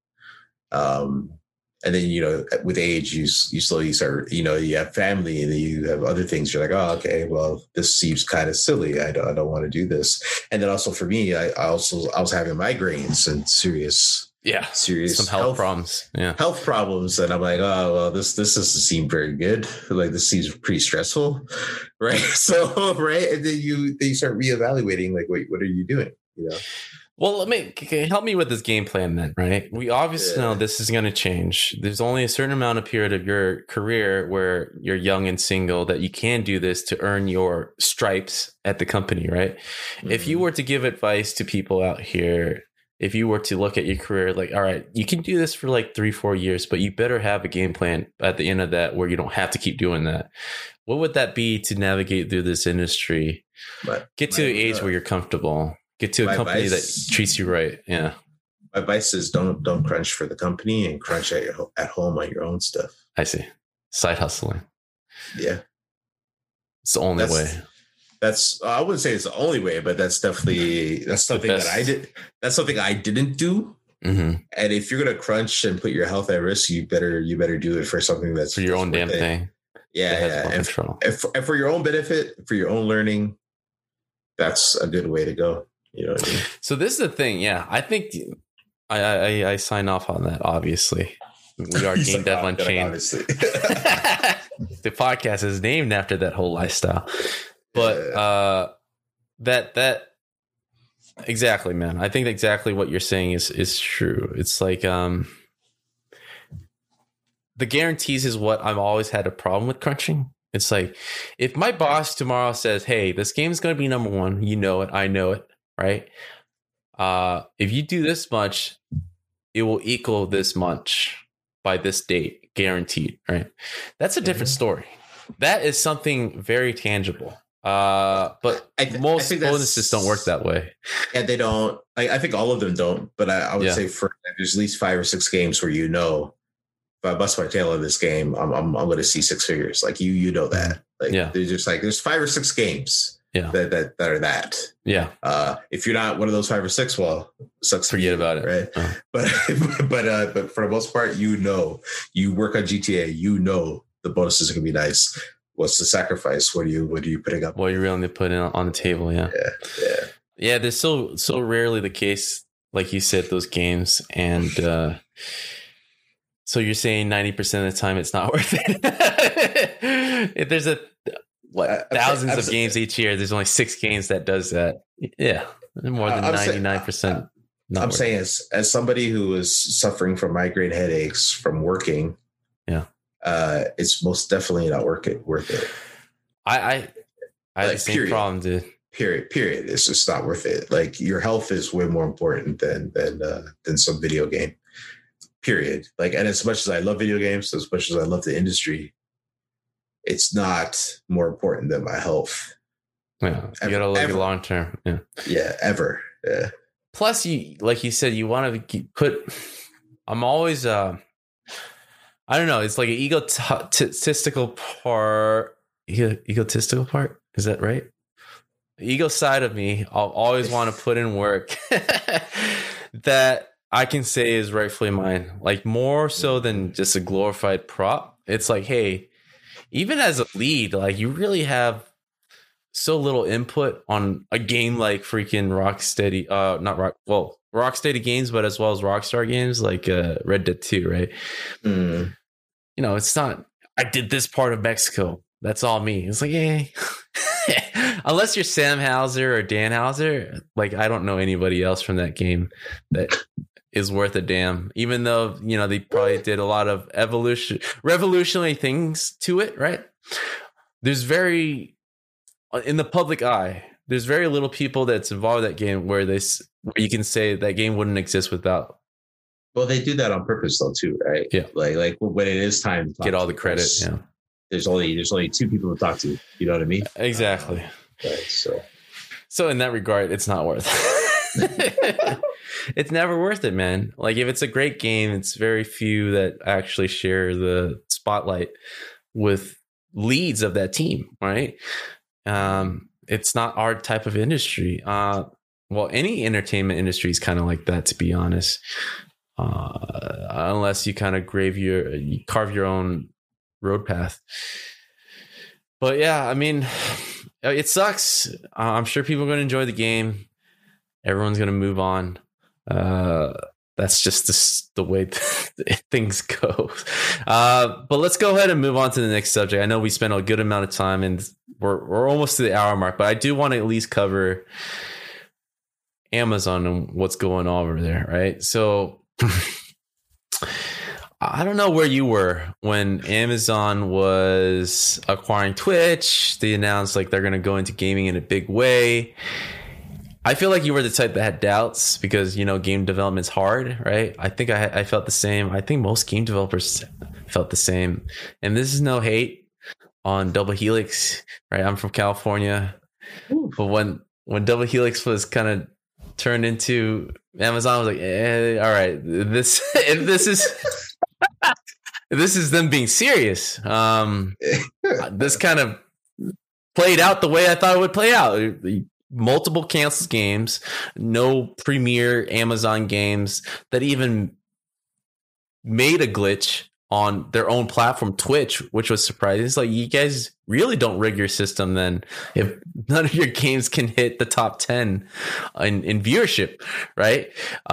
And then, with age, you slowly start, you have family and then you have other things. You're like, oh, okay, well, this seems kind of silly. I don't want to do this. And then also for me, I was having migraines and serious some health problems. Yeah. Health problems. And I'm like, oh, well, this doesn't seem very good. Like, this seems pretty stressful. Right. So, right. And then you start reevaluating, like, wait, what are you doing? Well, help me with this game plan then, right? We obviously know this is going to change. There's only a certain amount of period of your career where you're young and single that you can do this to earn your stripes at the company, right? Mm-hmm. If you were to give advice to people out here, if you were to look at your career, like, all right, you can do this for like 3-4 years, but you better have a game plan at the end of that where you don't have to keep doing that. What would that be to navigate through this industry? Get to an age where you're comfortable. Get to a company that treats you right. Yeah. My advice is don't crunch for the company and crunch at home on your own stuff. I see. Side hustling. Yeah. It's the only way. I wouldn't say it's the only way, but that's something that I did. That's something I didn't do. Mm-hmm. And if you're going to crunch and put your health at risk, you better do it for something that's for your own damn thing. Yeah. And for your own benefit, for your own learning, that's a good way to go. You know what I mean? So this is the thing. Yeah, I think I sign off on that. Obviously, we are Game Dev Unchained. The podcast is named after that whole lifestyle. But that exactly, man. I think exactly what you're saying is true. It's like the guarantees is what I've always had a problem with crunching. It's like, if my boss tomorrow says, hey, this game's going to be number 1, you know it, I know it, right? If you do this much, it will equal this much by this date, guaranteed, right? That's a different story. That is something very tangible. But most bonuses don't work that way. Yeah, they don't. I think all of them don't. But I would say there's at least 5 or 6 games where if I bust my tail in this game, I'm going to see six figures. Like you know that. Like there's just like there's 5 or 6 games that are that. Yeah. If you're not one of those 5 or 6, well, sucks. Forget about it. Right. But for the most part, you work on GTA, the bonuses are gonna be nice. What's the sacrifice? What are you putting up? What you're willing to put in on the table? Yeah. There's so rarely the case, like you said, those games, and so you're saying 90% of the time it's not worth it. If there's thousands of games each year, there's only 6 games that does that. Yeah, more than 99%. I'm saying as somebody who is suffering from migraine headaches from working, it's most definitely not worth it. I have the same problem, dude. Period. It's just not worth it. Like your health is way more important than some video game. Period. Like, and as much as I love video games, as much as I love the industry, it's not more important than my health. Yeah, you gotta look at long term. Yeah, ever. Yeah. Plus, you, like you said, you want to put. I'm always. I don't know. It's like an egotistical part. Egotistical part. Is that right? The ego side of me, I'll always want to put in work that I can say is rightfully mine. Like more so than just a glorified prop. It's like, hey, even as a lead, like you really have so little input on a game like freaking Rocksteady, Rocksteady games, but as well as Rockstar games like Red Dead 2, right? You know, it's not, I did this part of Mexico. That's all me. It's like, hey, unless you're Sam Hauser or Dan Hauser, like I don't know anybody else from that game that is worth a damn, even though, you know, they probably did a lot of revolutionary things to it, right? There's in the public eye, there's very little people that's involved in that game where you can say that game wouldn't exist without. Well, they do that on purpose though too, right? Yeah. Like when it is time to get all the credit. Yeah. There's only 2 people to talk to. You know what I mean? Exactly. Right, so in that regard, it's not worth it. It's never worth it, man. Like if it's a great game, it's very few that actually share the spotlight with leads of that team, right? It's not our type of industry. Well, any entertainment industry is kind of like that, to be honest. Unless you kind of carve your own road path. But yeah, I mean, it sucks. I'm sure people are going to enjoy the game. Everyone's going to move on. That's just the way things go. But let's go ahead and move on to the next subject. I know we spent a good amount of time and we're almost to the hour mark, but I do want to at least cover Amazon and what's going on over there, right? So I don't know where you were when Amazon was acquiring Twitch. They announced like they're going to go into gaming in a big way. I feel like you were the type that had doubts because, you know, game development's hard, right? I think I felt the same. I think most game developers felt the same. And this is no hate on Double Helix, right? I'm from California. Ooh. But when Double Helix was kind of turned into Amazon, I was like, all right, this is them being serious. This kind of played out the way I thought it would play out. Multiple canceled games, no premier Amazon games that even made a glitch on their own platform, Twitch, which was surprising. It's like, you guys really don't rig your system then if none of your games can hit the top 10 in viewership, right?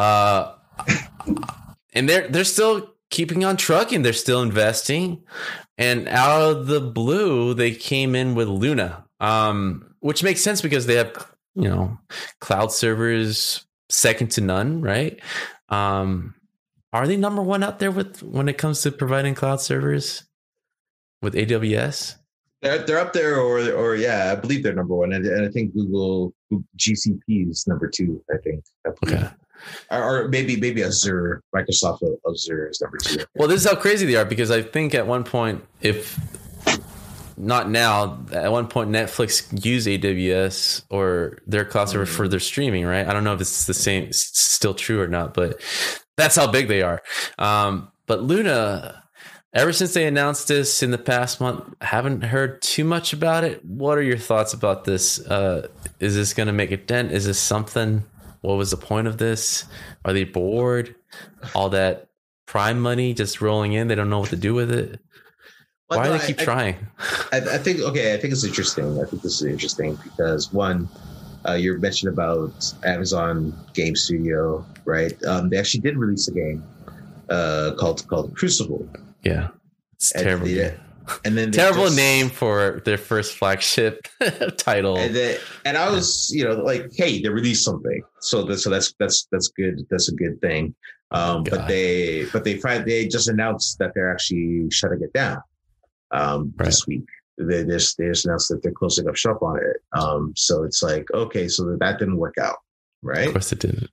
And they're still keeping on trucking. They're still investing. And out of the blue, they came in with Luna. Which makes sense because they have, you know, cloud servers second to none, right? Are they number one out there when it comes to providing cloud servers with AWS? They're up there, or yeah, I believe they're number one, and I think Google GCP is number 2. I think. Okay. Or maybe Azure, Microsoft Azure is number 2. Well, this is how crazy they are because I think at one point, if not now, at one point Netflix used AWS or their cloud server for their streaming, right? I don't know if it's the same, still true or not, but that's how big they are. But Luna, Ever since they announced this in the past month, I haven't heard too much about it. What are your thoughts about this? Is this going to make a dent? Is this something? What was the point of this? Are they bored? All that Prime money just rolling in. They don't know what to do with it. Well, Why do they keep trying? I think it's interesting. I think this is interesting because one, you mentioned about Amazon Game Studio, right? They actually did release a game called Crucible. Yeah, it's terrible. And then terrible name for their first flagship title. And I was, like, hey, they released something, so that's good. That's a good thing. But they just announced that they're actually shutting it down this week. They just announced that they're closing up shop on it. So it's like, okay, so that didn't work out, right? Of course it didn't.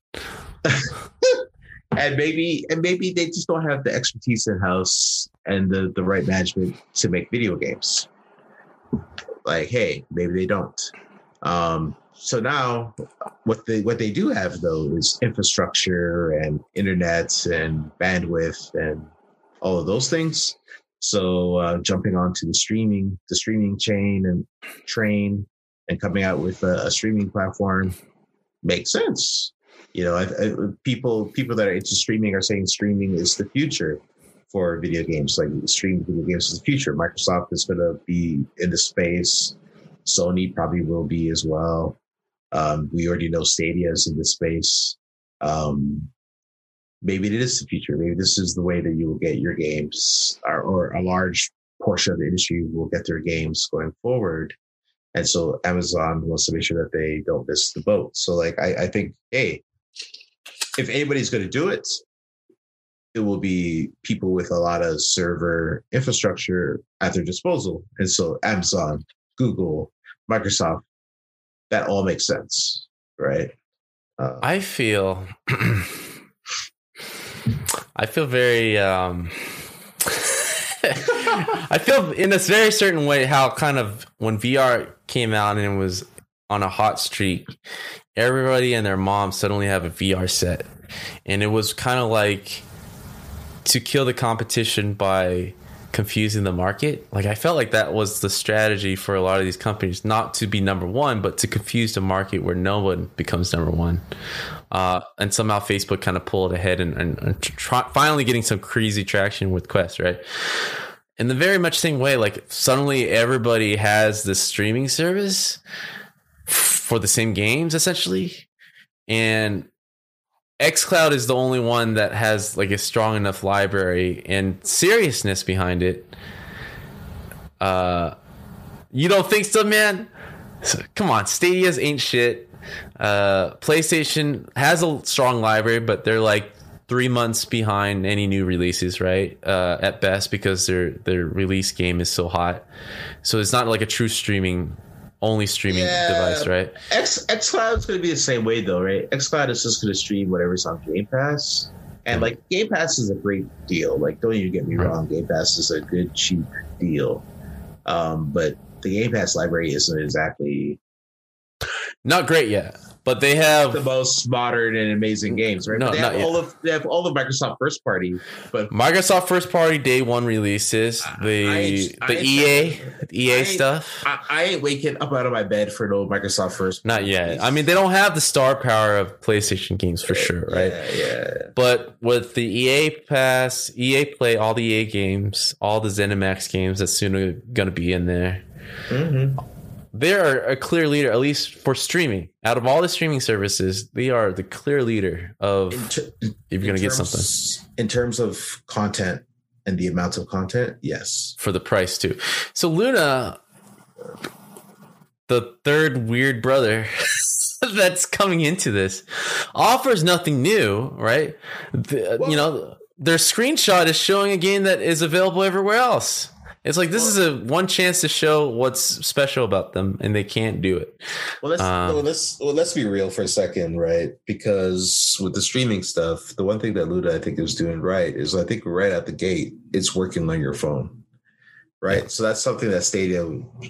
And maybe they just don't have the expertise in house and the right management to make video games. Like, hey, maybe they don't. So now, what they do have though is infrastructure and internet and bandwidth and all of those things. So jumping onto the streaming chain and train and coming out with a streaming platform makes sense. People that are into streaming are saying streaming is the future for video games. Like, streaming video games is the future. Microsoft is going to be in the space. Sony probably will be as well. We already know Stadia is in the space. Maybe it is the future. Maybe this is the way that you will get your games, or a large portion of the industry will get their games going forward. And so Amazon wants to make sure that they don't miss the boat. So, like, I think, hey, if anybody's going to do it, it will be people with a lot of server infrastructure at their disposal. And so Amazon, Google, Microsoft, that all makes sense, right? I feel very I feel in this very certain way how kind of when VR came out and it was on a hot streak, everybody and their mom suddenly have a VR set. And it was kind of like to kill the competition by confusing the market. Like, I felt like that was the strategy for a lot of these companies, not to be number one, but to confuse the market where no one becomes number one. And somehow Facebook kind of pulled ahead and finally getting some crazy traction with Quest, right? In the very much same way, like, suddenly everybody has this streaming service for the same games, essentially. And xCloud is the only one that has like a strong enough library and seriousness behind it. You don't think so, man? So, come on, Stadia's ain't shit. PlayStation has a strong library, but they're like 3 months behind any new releases, right? At best, because their release game is so hot. So it's not like a true streaming device, right? xCloud's going to be the same way, though, right? xCloud is just going to stream whatever's on Game Pass. And, like, Game Pass is a great deal. Like, don't even get me wrong. Game Pass is a good, cheap deal. But the Game Pass library isn't exactly... Not great yet, but they have the most modern and amazing games, right? No, they have all the Microsoft first party, but Microsoft first party day one releases, the EA stuff. I ain't waking up out of my bed for no Microsoft first party. Not yet. Release. I mean, they don't have the star power of PlayStation games for sure, right? Yeah. But with the EA Pass, EA Play, all the EA games, all the ZeniMax games that's soon going to be in there. Mm-hmm. They are a clear leader, at least for streaming. Out of all the streaming services, they are the clear leader of if you're going to get something. In terms of content and the amount of content, yes. For the price, too. So Luna, the third weird brother that's coming into this, offers nothing new, right? Their screenshot is showing a game that is available everywhere else. It's like this is a one chance to show what's special about them, and they can't do it. Let's be real for a second, right? Because with the streaming stuff, the one thing that Luna I think is doing right is I think right out the gate, it's working on your phone, right? Yeah. So that's something that Stadia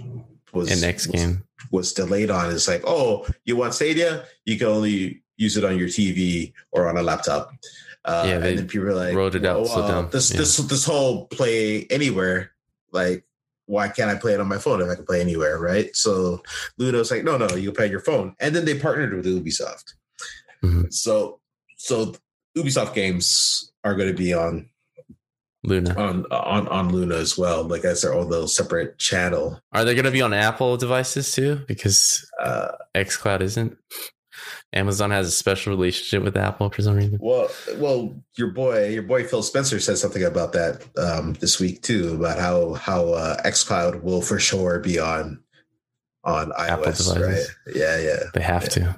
was delayed on. It's like, oh, you want Stadia? You can only use it on your TV or on a laptop. And then people are like, wrote it out. So this whole play anywhere, like, why can't I play it on my phone if I can play anywhere, right? So Luna's like, no, you can play on your phone. And then they partnered with Ubisoft. Mm-hmm. So Ubisoft games are going to be on Luna on Luna as well. Like as their own little separate channel. Are they going to be on Apple devices too? Because xCloud isn't. Amazon has a special relationship with Apple for some reason. Well, your boy Phil Spencer said something about that this week too, about how xCloud will for sure be on iOS, right? Yeah. They have to.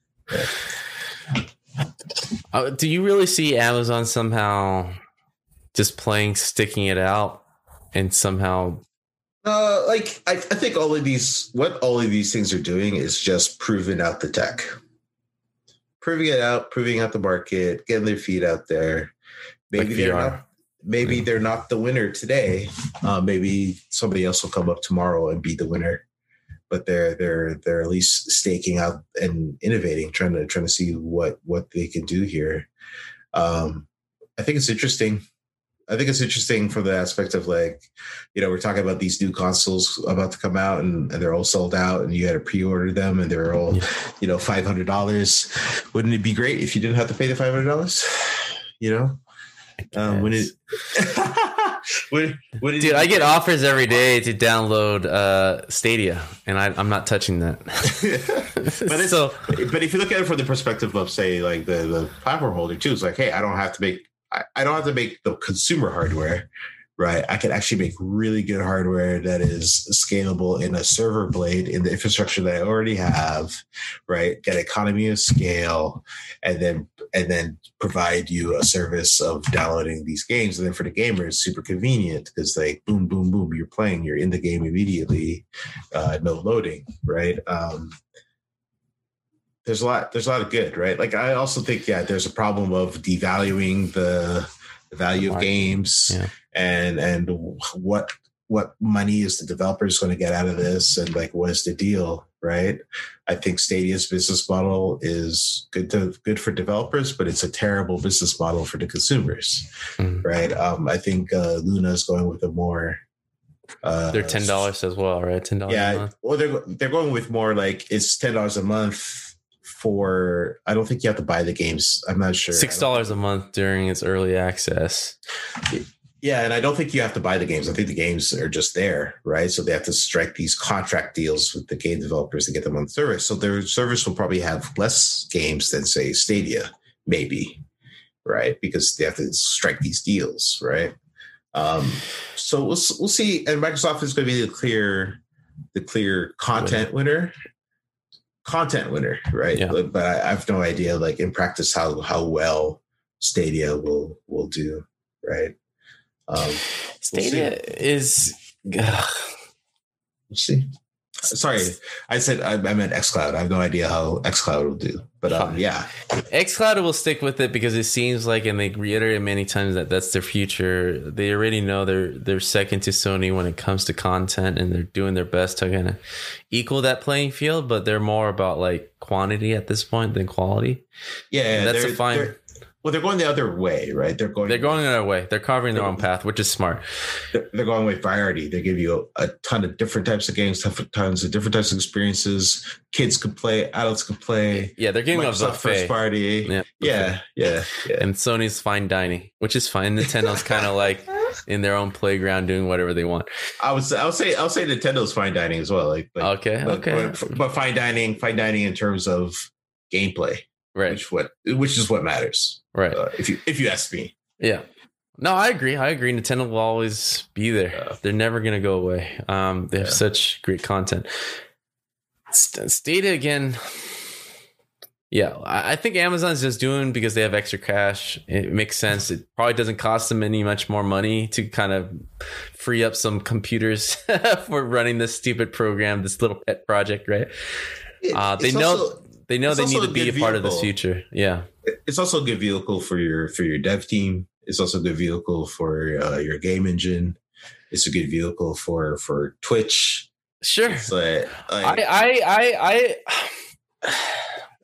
Yeah. Do you really see Amazon somehow just sticking it out and somehow? I think all of these things are doing is just proving out the tech. Proving it out, proving out the market, getting their feet out there. Maybe they're not the winner today. Maybe somebody else will come up tomorrow and be the winner. But they're at least staking out and innovating, trying to see what they can do here. I think it's interesting. I think it's interesting from the aspect of like, we're talking about these new consoles about to come out and they're all sold out and you had to pre-order them and they're all, $500. Wouldn't it be great if you didn't have to pay the $500? Dude, I get offers every day to download Stadia, and I'm not touching that. But if you look at it from the perspective of, say, like the platform holder too, it's like, hey, I don't have to make the consumer hardware, right? I can actually make really good hardware that is scalable in a server blade in the infrastructure that I already have, right? Get economy of scale, and then provide you a service of downloading these games. And then for the gamer, it's super convenient because like boom, boom, boom, you're in the game immediately, no loading, right? There's a lot of good, right? Like I also think, there's a problem of devaluing the value of games, and what money is the developers going to get out of this, and like what is the deal, right? I think Stadia's business model is good for developers, but it's a terrible business model for the consumers, right? I think Luna is going with a more they're $10 as well, right? $10 a month. Well, they're going with more like it's $10 a month. I don't think you have to buy the games. I'm not sure. $6 a month during its early access. Yeah, and I don't think you have to buy the games. I think the games are just there, right? So they have to strike these contract deals with the game developers to get them on the service. So their service will probably have less games than, say, Stadia, maybe, right? Because they have to strike these deals, right? So we'll see. And Microsoft is going to be the clear content winner. Content winner, right? Yeah. But I have no idea, like in practice, how well Stadia will do, right? Stadia is. We'll see. Sorry, I said I meant xCloud. I have no idea how xCloud will do, but xCloud will stick with it because it seems like, and they reiterate many times that that's their future. They already know they're second to Sony when it comes to content, and they're doing their best to kind of equal that playing field. But they're more about like quantity at this point than quality. Yeah, and that's a fine. Well, they're going the other way, right? They're going their way. They're carving their own path, which is smart. They're going with variety. They give you a ton of different types of games, tons of different types of experiences. Kids could play, adults could play. Yeah, they're giving Microsoft first party. Yeah. And Sony's fine dining, which is fine. Nintendo's kind of like in their own playground doing whatever they want. I'll say Nintendo's fine dining as well. Okay. But fine dining in terms of gameplay. Right. Which is what matters. Right. If you ask me. Yeah. No, I agree. Nintendo will always be there. They're never going to go away. They have such great content. Stadia again. Yeah, I think Amazon's just doing because they have extra cash. It makes sense. It probably doesn't cost them much more money to kind of free up some computers for running this stupid program, this little pet project, right? They know they need to be a part of this future. Yeah. It's also a good vehicle for your dev team. It's also a good vehicle for your game engine. It's a good vehicle for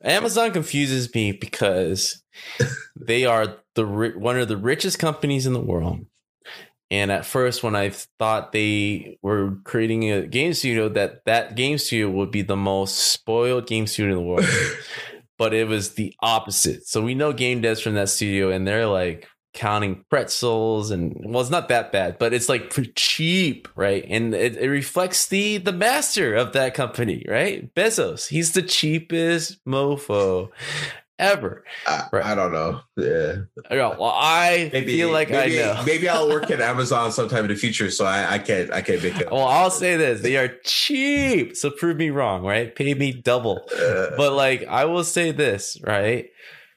Amazon confuses me because they are one of the richest companies in the world. And at first, when I thought they were creating a game studio, that game studio would be the most spoiled game studio in the world. But it was the opposite. So we know game devs from that studio, and they're like counting pretzels, and well, it's not that bad, but it's like cheap, right? And it reflects the master of that company, right? Bezos. He's the cheapest mofo ever. Right? I don't know. Yeah. Well, I feel like I know. Maybe I'll work at Amazon sometime in the future, so I can't make it. Well, I'll say this: they are cheap. So prove me wrong, right? Pay me double. But like, I will say this, right?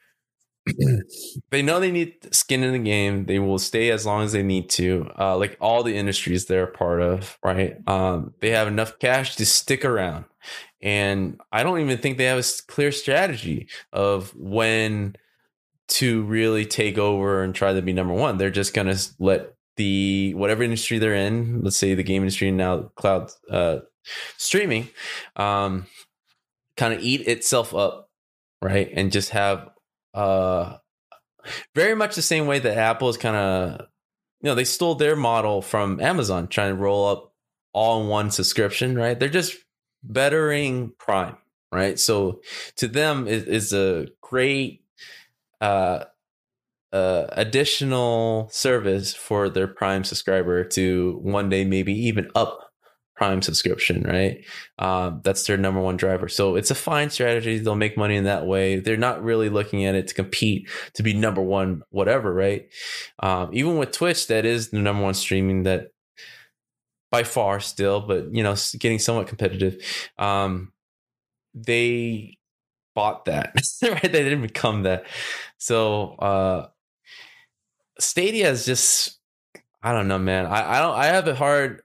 They know they need skin in the game. They will stay as long as they need to. Like all the industries they're a part of, right? They have enough cash to stick around. And I don't even think they have a clear strategy of when to really take over and try to be number one. They're just going to let whatever industry they're in, let's say the game industry, now cloud streaming, kind of eat itself up, right? And just have very much the same way that Apple is kind of, they stole their model from Amazon, trying to roll up all-in-one subscription, right? They're just bettering Prime, right? So to them is a great additional service for their Prime subscriber to one day maybe even up Prime subscription, right? That's their number one driver. So it's a fine strategy. They'll make money in that way. They're not really looking at it to compete to be number one, whatever, right? Even with Twitch, that is the number one streaming that by far still, but getting somewhat competitive. They bought that, right? They didn't become that. So Stadia is just, I don't know, man. I have a hard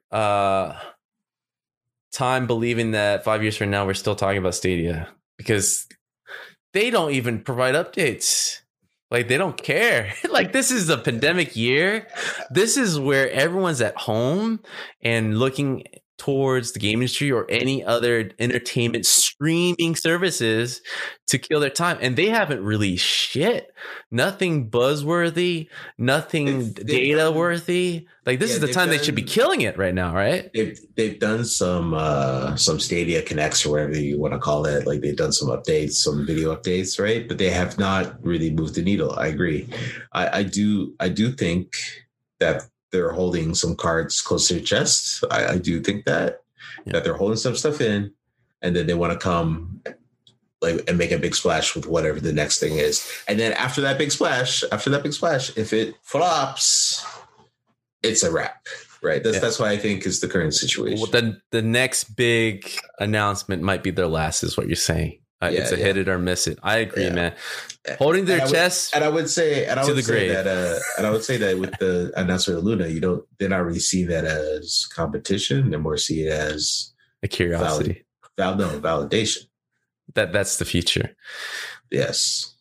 time believing that 5 years from now we're still talking about Stadia, because they don't even provide updates. Like, they don't care. Like, this is a pandemic year. This is where everyone's at home and looking towards the game industry or any other entertainment streaming services to kill their time. And they haven't released shit. Nothing buzzworthy, nothing data worthy. Like, this is the time they should be killing it right now, right? They've done some Stadia Connects or whatever you want to call it. Like, they've done some updates, some video updates, right? But they have not really moved the needle. I agree. I do think that they're holding some cards close to their chest. I do think that they're holding some stuff in, and then they want to come and make a big splash with whatever the next thing is. And then after that big splash, if it flops, it's a wrap, right? That's what I think is the current situation. Well, the next big announcement might be their last, is what you're saying. It's a hit it or miss it. I agree, man. Holding their chest, and I would say that with the announcement of Luna, they're not really seeing that as competition. They're more see it as a curiosity, validation. That's the future. Yes,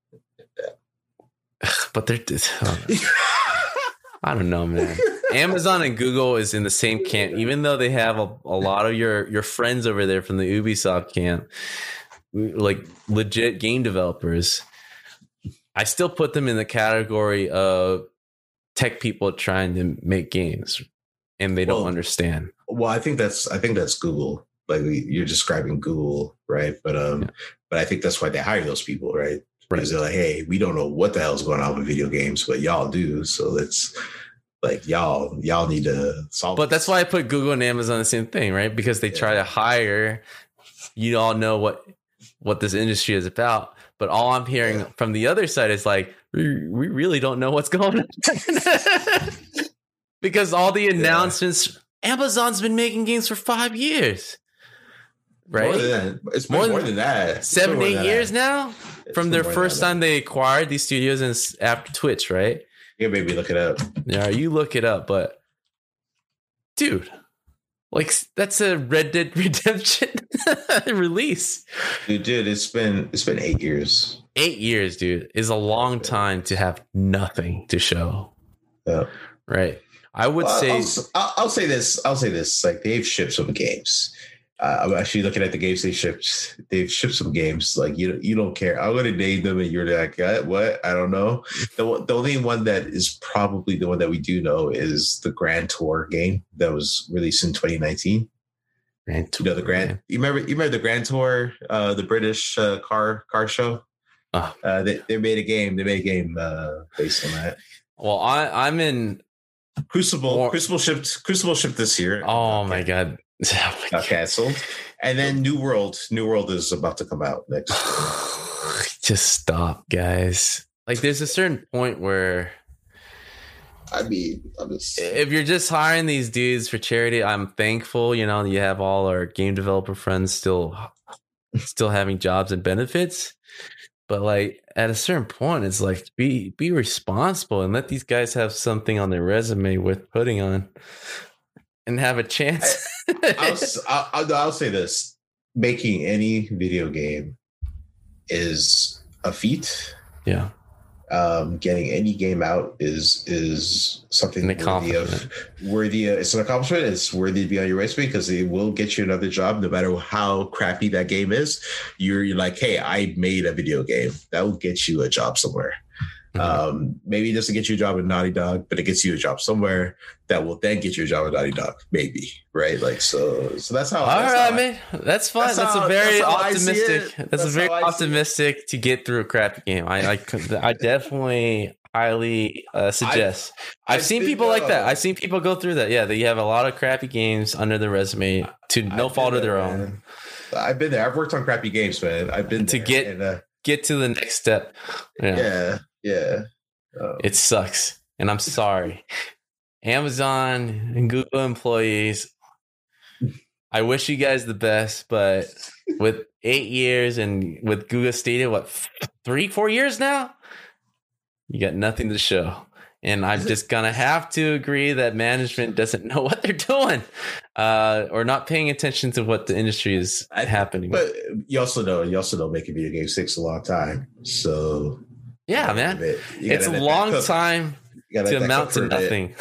but they're. I don't know, man. Amazon and Google is in the same camp, even though they have a lot of your friends over there from the Ubisoft camp, like legit game developers. I still put them in the category of tech people trying to make games, and they don't understand. Well, I think that's Google. Like, you're describing Google, right? But I think that's why they hire those people, right? Because they're like, hey, we don't know what the hell's going on with video games, but y'all do. So let's, like, y'all need to solve. But that's why I put Google and Amazon the same thing, right? Because they try to hire. You all know what this industry is about, but all I'm hearing from the other side is like, we really don't know what's going on. Because all the announcements, Amazon's been making games for 5 years. Right? More than that. It's more than that. 7-8 years now from their first time they acquired these studios and after Twitch, right? Yeah, maybe look it up. Yeah, you look it up, but dude, like, that's a Red Dead Redemption release. Dude, it's been 8 years. 8 years, dude, is a long time to have nothing to show. Yeah. Right. I would say I'll say this. Like, they've shipped some games. I'm actually looking at the games they shipped. They've shipped some games like you don't care. I'm gonna name them, and you're like, what? I don't know. The only one that is probably the one that we do know is the Grand Tour game that was released in 2019. Grand Tour, you know the Grand. Man. You remember the Grand Tour, the British car show. They made a game. They made a game based on that. Well, I'm in Crucible. Crucible shipped this year. Oh my god. Got canceled. And then New World is about to come out next year. Just stop, guys. Like there's a certain point where if you're just hiring these dudes for charity, I'm thankful, you have all our game developer friends still having jobs and benefits. But like at a certain point, it's like be responsible and let these guys have something on their resume worth putting on. And have a chance. I'll say this: making any video game is a feat. Yeah. Getting any game out is something worthy. It's an accomplishment. It's worthy to be on your resume because it will get you another job, no matter how crappy that game is. You're like, hey, I made a video game. That will get you a job somewhere. Mm-hmm. Maybe it doesn't get you a job at Naughty Dog, but it gets you a job somewhere that will then get you a job at Naughty Dog. Maybe, right? Like so that's how. All right, man. That's fine. That's a very optimistic. That's a very optimistic to get through a crappy game. I definitely highly suggest. I've seen people like that. I've seen people go through that. Yeah, that you have a lot of crappy games under their resume to no fault of their own. I've been there. I've worked on crappy games, man. I've been to get to the next step. Yeah. It sucks. And I'm sorry. Amazon and Google employees, I wish you guys the best, but with 8 years and with Google Stadia, 3-4 years now? You got nothing to show. And I'm just going to have to agree that management doesn't know what they're doing or not paying attention to what the industry is happening. But you also know making video games takes a long time. So... Yeah, man. It's a long time to amount to nothing.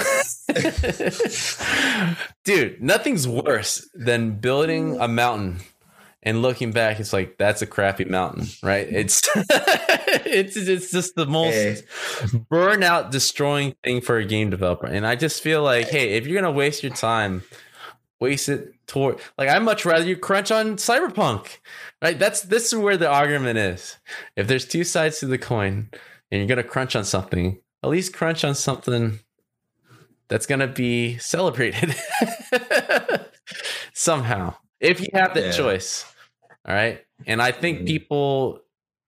Dude, nothing's worse than building a mountain and looking back. It's like, that's a crappy mountain, right? It's it's just the most burnout destroying thing for a game developer. And I just feel like, hey, if you're going to waste your time, waste it toward, like, I'd much rather you crunch on Cyberpunk. Right, this is where the argument is. If there's two sides to the coin, and you're gonna crunch on something, at least crunch on something that's gonna be celebrated somehow. If you have that choice, all right. And I think people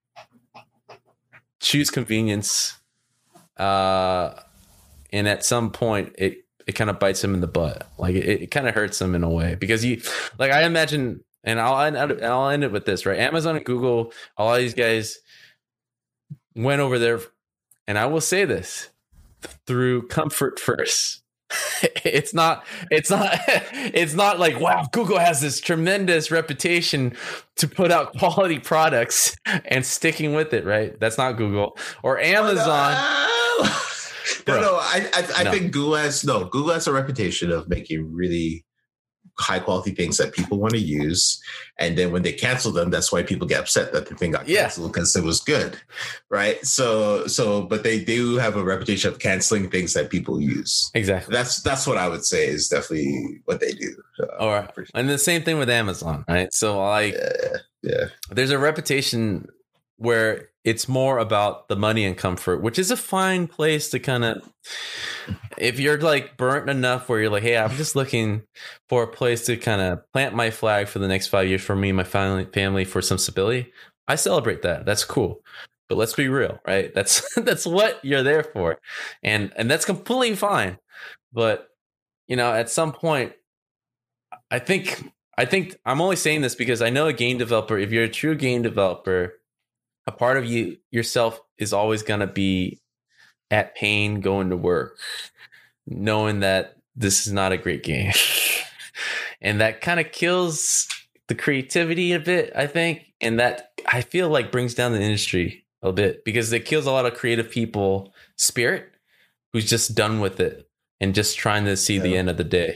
choose convenience, and at some point, it kind of bites them in the butt. Like it kind of hurts them in a way because I imagine. And I'll end it with this, right? Amazon and Google, all these guys went over there, and I will say this, through comfort first. It's not like, wow, Google has this tremendous reputation to put out quality products and sticking with it, right? That's not Google or Amazon. No, I think Google has a reputation of making really high quality things that people want to use, and then when they cancel them, that's why people get upset that the thing got canceled because it was good, right? So but they do have a reputation of canceling things that people use. Exactly. That's what I would say is definitely what they do. All right, and the same thing with Amazon, right? So like, there's a reputation where it's more about the money and comfort, which is a fine place to kind of, if you're like burnt enough where you're like, hey, I'm just looking for a place to kind of plant my flag for the next 5 years for me and my family for some stability. I celebrate that. That's cool. But let's be real, right? That's what you're there for. And that's completely fine. But, at some point, I think I'm only saying this because I know a game developer, if you're a true game developer, a part of yourself is always going to be at pain going to work, knowing that this is not a great game. And that kind of kills the creativity a bit, I think. And that I feel like brings down the industry a bit because it kills a lot of creative people spirit who's just done with it and just trying to see the end of the day.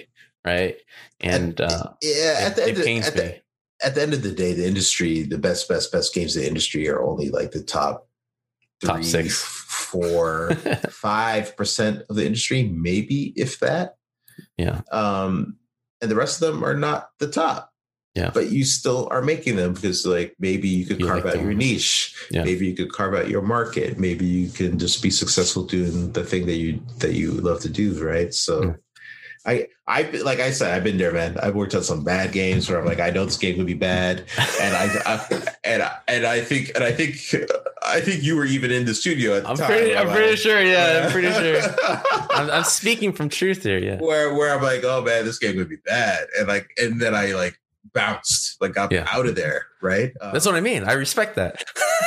right? And it pains me. At the end of the day, the industry, the best games in the industry are only like the top 6, 4, 5% of the industry, maybe if that. Yeah. And the rest of them are not the top. Yeah. But you still are making them because like maybe you could carve out your niche. Yeah. Maybe you could carve out your market. Maybe you can just be successful doing the thing that you love to do, right? So I like I said, I've been there, man. I've worked on some bad games where I'm like, I know this game would be bad, and I think you were even in the studio at the time. I'm pretty sure. Yeah, I'm pretty sure. I'm speaking from truth here. Yeah, where I'm like, oh man, this game would be bad, and then I like bounced, like got out of there, right? That's what I mean. I respect that.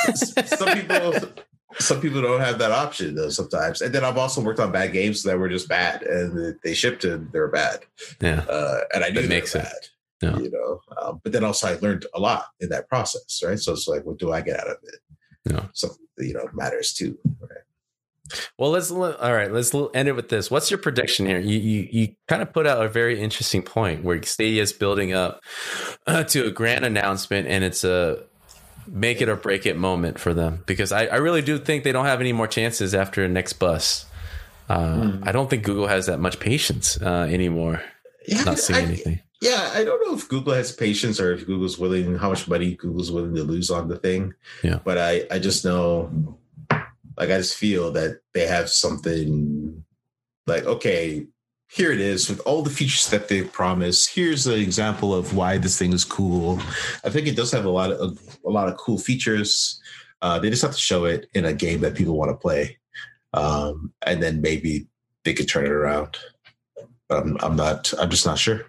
Some people don't have that option though sometimes. And then I've also worked on bad games that were just bad and they shipped and they were bad. Yeah. And I knew they were bad, yeah. You know, but then also I learned a lot in that process. Right. So it's like, what do I get out of it? Yeah. Something, you know, matters too. Right. Well, let's end it with this. What's your prediction here? You kind of put out a very interesting point where Stadia is building up to a grand announcement, and it's a make it or break it moment for them, because I really do think they don't have any more chances after next bus. I don't think Google has that much patience anymore. Yeah, not seeing anything. Yeah, I don't know if Google has patience or if Google's willing, how much money Google's willing to lose on the thing. Yeah, but I just know, like, I just feel that they have something like, okay, here it is with all the features that they promise. Here's an example of why this thing is cool. I think it does have a lot of cool features. They just have to show it in a game that people want to play, and then maybe they could turn it around. But I'm just not sure.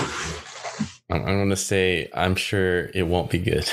I'm going to say I'm sure it won't be good.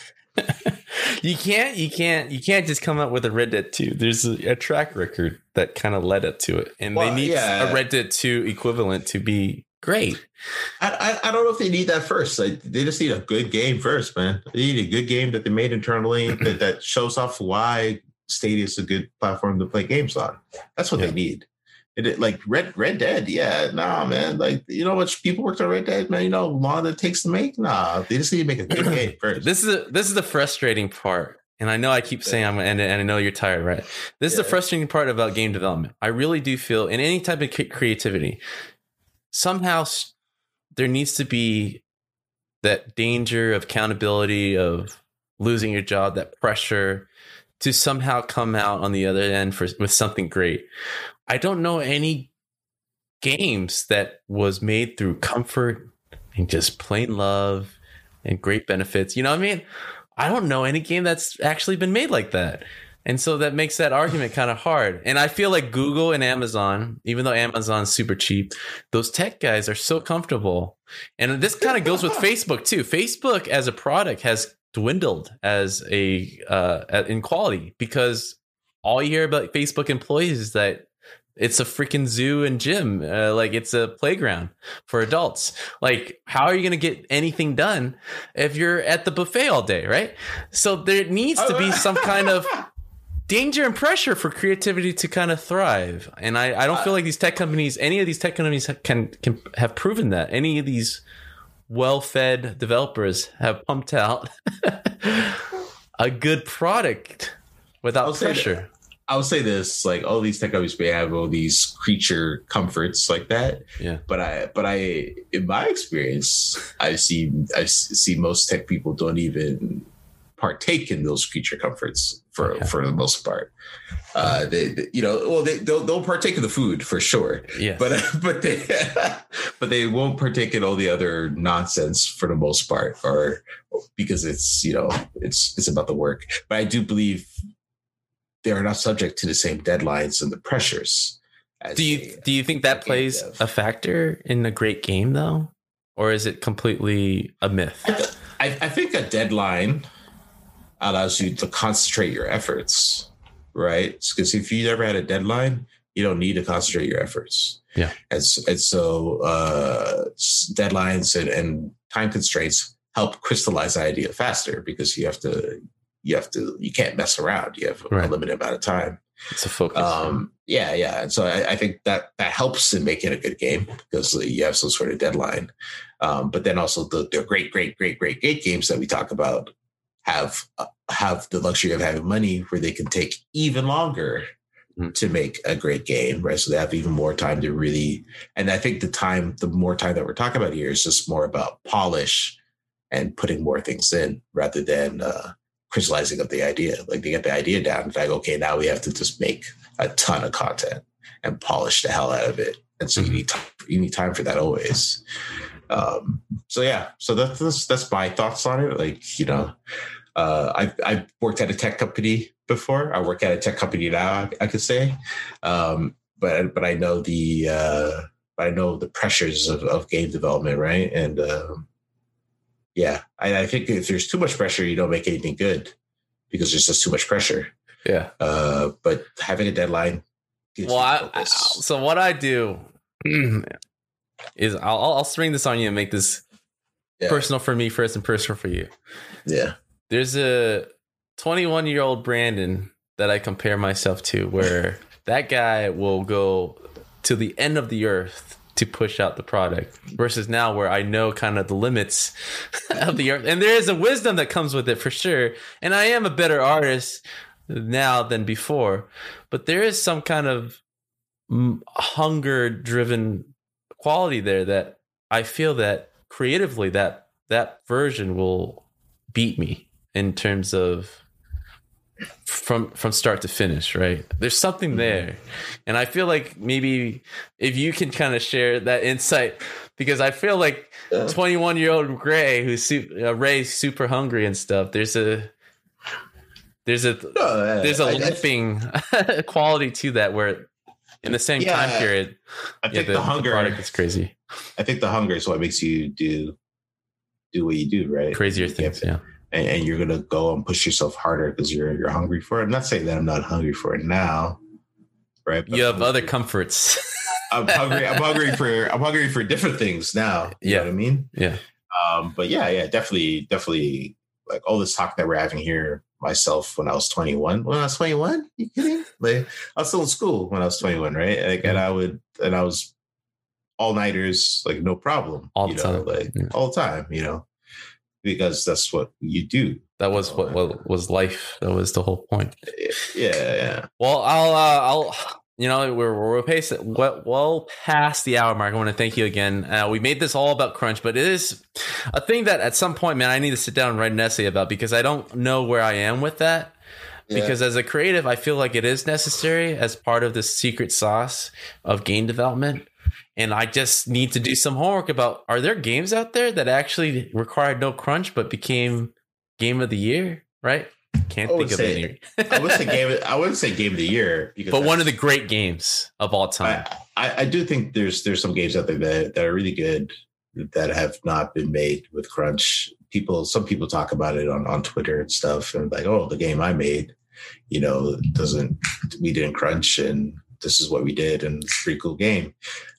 You can't just come up with a Red Dead 2. There's a track record that kind of led up to it, and they need a Red Dead 2 equivalent to be great. I don't know if they need that first. Like, they just need a good game first, man. They need a good game that they made internally that shows off why Stadia is a good platform to play games on. That's what they need. Like Red Dead, man. Like, you know how much people worked on Red Dead, man. You know how long it takes to make. They just need to make a good game first. This is the frustrating part, and I know I keep saying I'm gonna end it, and I know you're tired, right? This is the frustrating part about game development. I really do feel in any type of creativity, somehow there needs to be that danger of accountability, of losing your job, that pressure to somehow come out on the other end with something great. I don't know any games that was made through comfort and just plain love and great benefits. You know what I mean? I don't know any game that's actually been made like that. And so that makes that argument kind of hard. And I feel like Google and Amazon, even though Amazon's super cheap, those tech guys are so comfortable. And this kind of goes with Facebook too. Facebook as a product has dwindled as in quality, because all you hear about Facebook employees is that it's a freaking zoo and gym. Like, it's a playground for adults. Like, how are you going to get anything done if you're at the buffet all day, right? So there needs to be some kind of danger and pressure for creativity to kind of thrive. And I don't feel like any of these tech companies can have proven that. Any of these well-fed developers have pumped out a good product without pressure. I would say this, like, all these tech companies may have all these creature comforts like that. Yeah. But I, in my experience, I see most tech people don't even partake in those creature comforts for the most part. They'll partake in the food for sure. Yeah. But they won't partake in all the other nonsense for the most part, or because it's about the work. But I do believe they are not subject to the same deadlines and the pressures. Do you think that plays a factor in a great game, though? Or is it completely a myth? I think a deadline allows you to concentrate your efforts, right? Because if you never had a deadline, you don't need to concentrate your efforts. Yeah. And so deadlines and time constraints help crystallize the idea faster, because you have to you can't mess around. You have a limited amount of time. It's a focus. Yeah. And so I think that helps in making a good game because you have some sort of deadline. But then also the great games that we talk about have the luxury of having money where they can take even longer to make a great game, right? So they have even more time to really, and I think the more time that we're talking about here is just more about polish and putting more things in rather than crystallizing up the idea. Like they get the idea down. It's like, okay, now we have to just make a ton of content and polish the hell out of it. And so you need time for that always. So that's my thoughts on it. Like, I've worked at a tech company before. I work at a tech company now, I could say. But I know the pressures of game development, right? And I think if there's too much pressure, you don't make anything good because there's just too much pressure. Yeah. But having a deadline gives you focus. So what I do is I'll spring this on you and make this personal for me first and personal for you. Yeah. There's a 21-year-old Brandon that I compare myself to, where that guy will go to the end of the earth to push out the product, versus now where I know kind of the limits of the earth. And there is a wisdom that comes with it for sure. And I am a better artist now than before, but there is some kind of hunger driven quality there that I feel that creatively that version will beat me in terms of from start to finish, right? There's something there. And I feel like maybe if you can kind of share that insight, because I feel like 21-year-old Ray's super hungry and stuff. There's a limping quality to that, where in the same time period, I think the hunger, the product is crazy. I think the hunger is what makes you do what you do, right? Crazier things, yeah. And you're gonna go and push yourself harder because you're hungry for it. I'm not saying that I'm not hungry for it now, right? But you have other comforts. I'm hungry for different things now. You know what I mean? Yeah. But definitely. Like all this talk that we're having here, myself when I was 21. When I was 21, you kidding? Like I was still in school when I was 21, right? Like, and I was all nighters, like no problem, all the time, because that's what you do. That was what was life. That was the whole point. Yeah. Well, I'll we're well past the hour mark. I want to thank you again. We made this all about crunch, but it is a thing that at some point, man, I need to sit down and write an essay about, because I don't know where I am with that. Yeah. Because as a creative, I feel like it is necessary as part of the secret sauce of game development. And I just need to do some homework about, are there games out there that actually required no crunch but became game of the year? Right? Can't think of any. I wouldn't say game of the year, but one of the great games of all time. I do think there's some games out there that are really good that have not been made with crunch. Some people talk about it on Twitter and stuff, and like, oh, the game I made, we didn't crunch, and this is what we did, and it's a pretty cool game.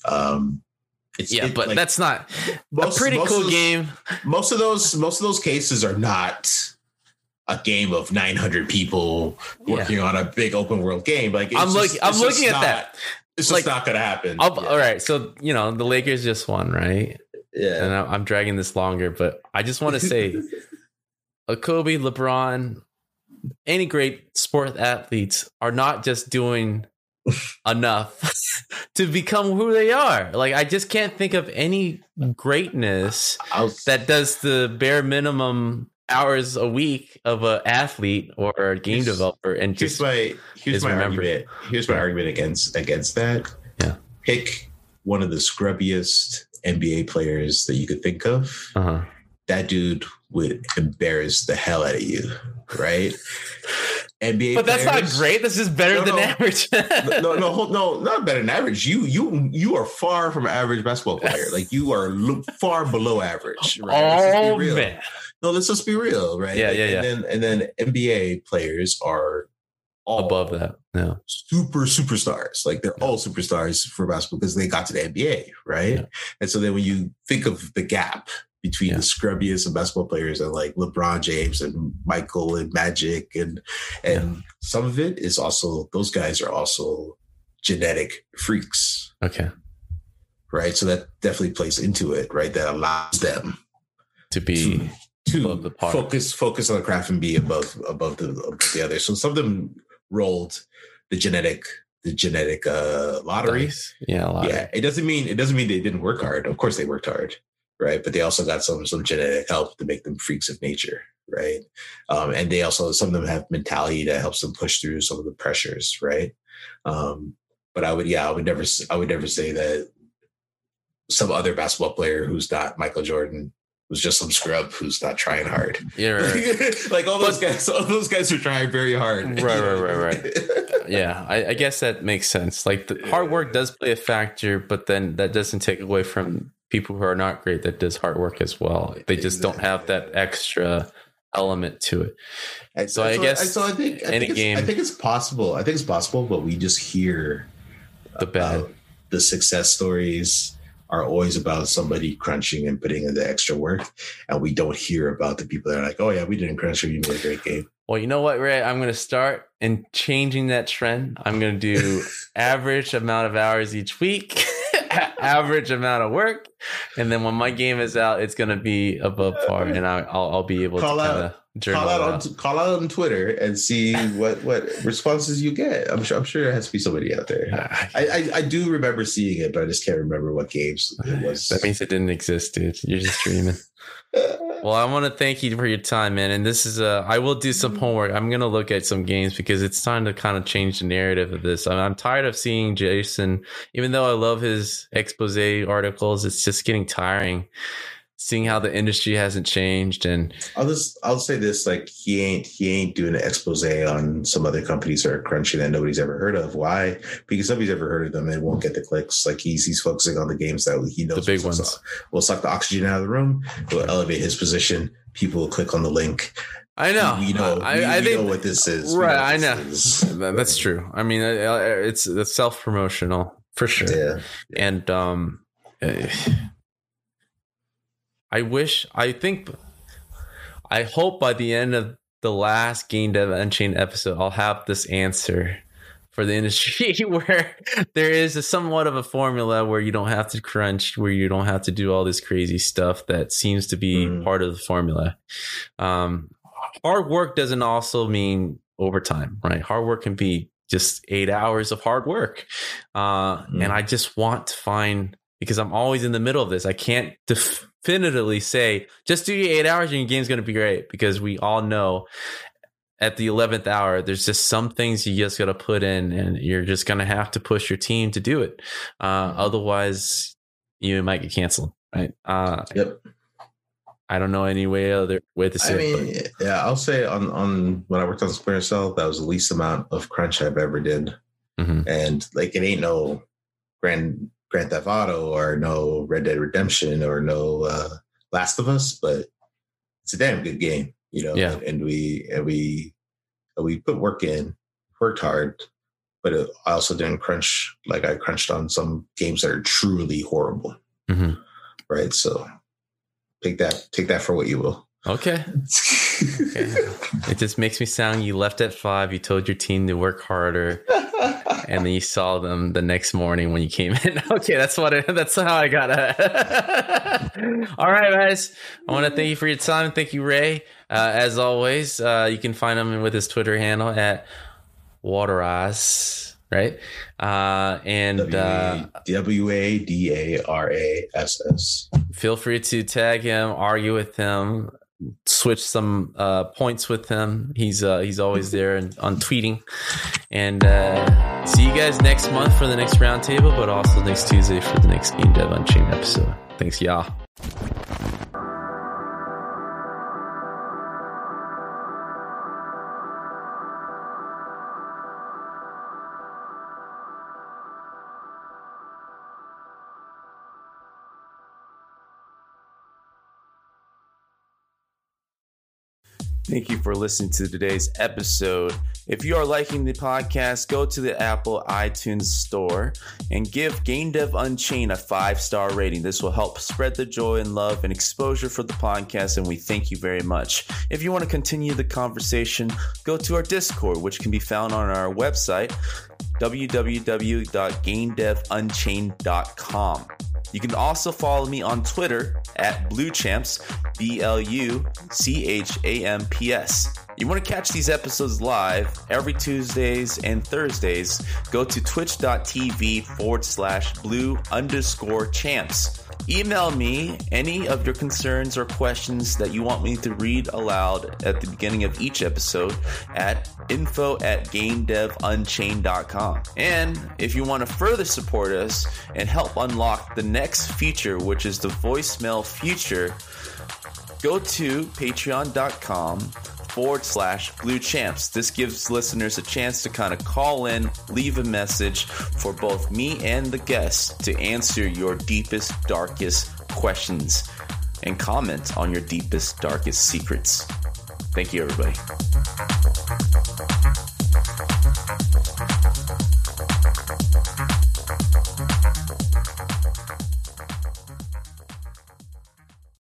But that's not a pretty cool game. Most of those cases are not a game of 900 people working on a big open world game. Like I'm looking at that. It's just not going to happen. All right. So, the Lakers just won, right? Yeah. And I'm dragging this longer, but I just want to say Kobe, LeBron, any great sport athletes are not just doing enough to become who they are. Like, I just can't think of any greatness that does the bare minimum hours a week of an athlete or a game developer. And here's my argument. Here's my argument against that. Yeah. Pick one of the scrubbiest NBA players that you could think of. Uh-huh. That dude would embarrass the hell out of you, right? NBA but that's players, not great. That's just better than average. no, not better than average. You are far from an average basketball player. Like, you are far below average. Right? Oh man. No, let's just be real, right? Yeah. And then NBA players are all above that. Yeah. Superstars. Like, they're all superstars for basketball because they got to the NBA, right? Yeah. And so then when you think of the gap between the scrubbiest of basketball players and like LeBron James and Michael and Magic and some of it is also, those guys are also genetic freaks. Okay. Right. So that definitely plays into it, right? That allows them to be to focus on the craft and be above the other. So some of them rolled the genetic lottery. Yeah. It doesn't mean they didn't work hard. Of course they worked hard, right? But they also got some genetic help to make them freaks of nature, right? And they also, some of them have mentality that helps them push through some of the pressures, right? But I would never say that some other basketball player who's not Michael Jordan was just some scrub who's not trying hard. Yeah, right. Like all those guys are trying very hard. Right. Yeah, I guess that makes sense. Like the hard work does play a factor, but then that doesn't take away from people who are not great that does hard work as well. They just don't have that extra element to it. I think it's possible. But we just hear the success stories are always about somebody crunching and putting in the extra work, and we don't hear about the people that are like, oh yeah, we didn't crunch, or you made a great game. Well, you know what, Ray? I'm going to start in changing that trend. I'm going to do average amount of hours each week, average amount of work, and then when my game is out, it's going to be above par, and I'll be able to kind of call out on Twitter and see what responses you get. I'm sure there has to be somebody out there. I do remember seeing it, but I just can't remember what games it was. That means it didn't exist, dude. You're just dreaming. Well, I want to thank you for your time, man. And this is I will do some homework. I'm going to look at some games because it's time to kind of change the narrative of this. I'm tired of seeing Jason, even though I love his expose articles, it's just getting tiring. Seeing how the industry hasn't changed, and I'll say this: like he ain't doing an expose on some other companies that are crunching that nobody's ever heard of. Why? Because nobody's ever heard of them and won't get the clicks. Like he's focusing on the games that he knows the big ones will suck the oxygen out of the room, will elevate his position. People will click on the link. I know. I think know what this is, right? I know. That's true. I mean, it's self promotional for sure. Yeah. And I hope by the end of the last Game Dev Unchained episode, I'll have this answer for the industry where there is somewhat of a formula where you don't have to crunch, where you don't have to do all this crazy stuff that seems to be part of the formula. Hard work doesn't also mean overtime, right? Hard work can be just 8 hours of hard work. And I just want to find, because I'm always in the middle of this, I can't definitively say just do your 8 hours and your game's going to be great, because we all know at the 11th hour there's just some things you just got to put in, and you're just going to have to push your team to do it. Otherwise you might get canceled, right? Yep. I don't know any other way to say it. Yeah, I'll say on when I worked on Splinter Cell, that was the least amount of crunch I've ever did. And like, it ain't no Grand Theft Auto or no Red Dead Redemption or no Last of Us, but it's a damn good game, you know. Yeah. And we put work in, worked hard, but I also didn't crunch like I crunched on some games that are truly horrible, right? So take that for what you will. Okay. It just makes me sound, you left at 5, you told your team to work harder, and then you saw them the next morning when you came in. Okay, that's how I got it. All right, guys. I want to thank you for your time. Thank you, Ray. As always, you can find him with his Twitter handle at Wadarass, right? And WADARASS. Feel free to tag him, argue with him, switch some points with him. He's always there and on tweeting. And see you guys next month for the next roundtable, but also next Tuesday for the next Game Dev Unchained episode. Thanks, y'all. Thank you for listening to today's episode. If you are liking the podcast, go to the Apple iTunes store and give Game Dev Unchained a 5-star rating. This will help spread the joy and love and exposure for the podcast, and we thank you very much. If you want to continue the conversation, go to our Discord, which can be found on our website, www.gamedevunchained.com. You can also follow me on Twitter at BlueChamps, BLUCHAMPS. You want to catch these episodes live every Tuesdays and Thursdays, go to twitch.tv/blue_champs. Email me any of your concerns or questions that you want me to read aloud at the beginning of each episode at info@gamedevunchained.com. And if you want to further support us and help unlock the next feature, which is the voicemail feature, go to patreon.com/BlueChamps. This gives listeners a chance to kind of call in, leave a message for both me and the guests to answer your deepest, darkest questions and comment on your deepest, darkest secrets. Thank you, everybody.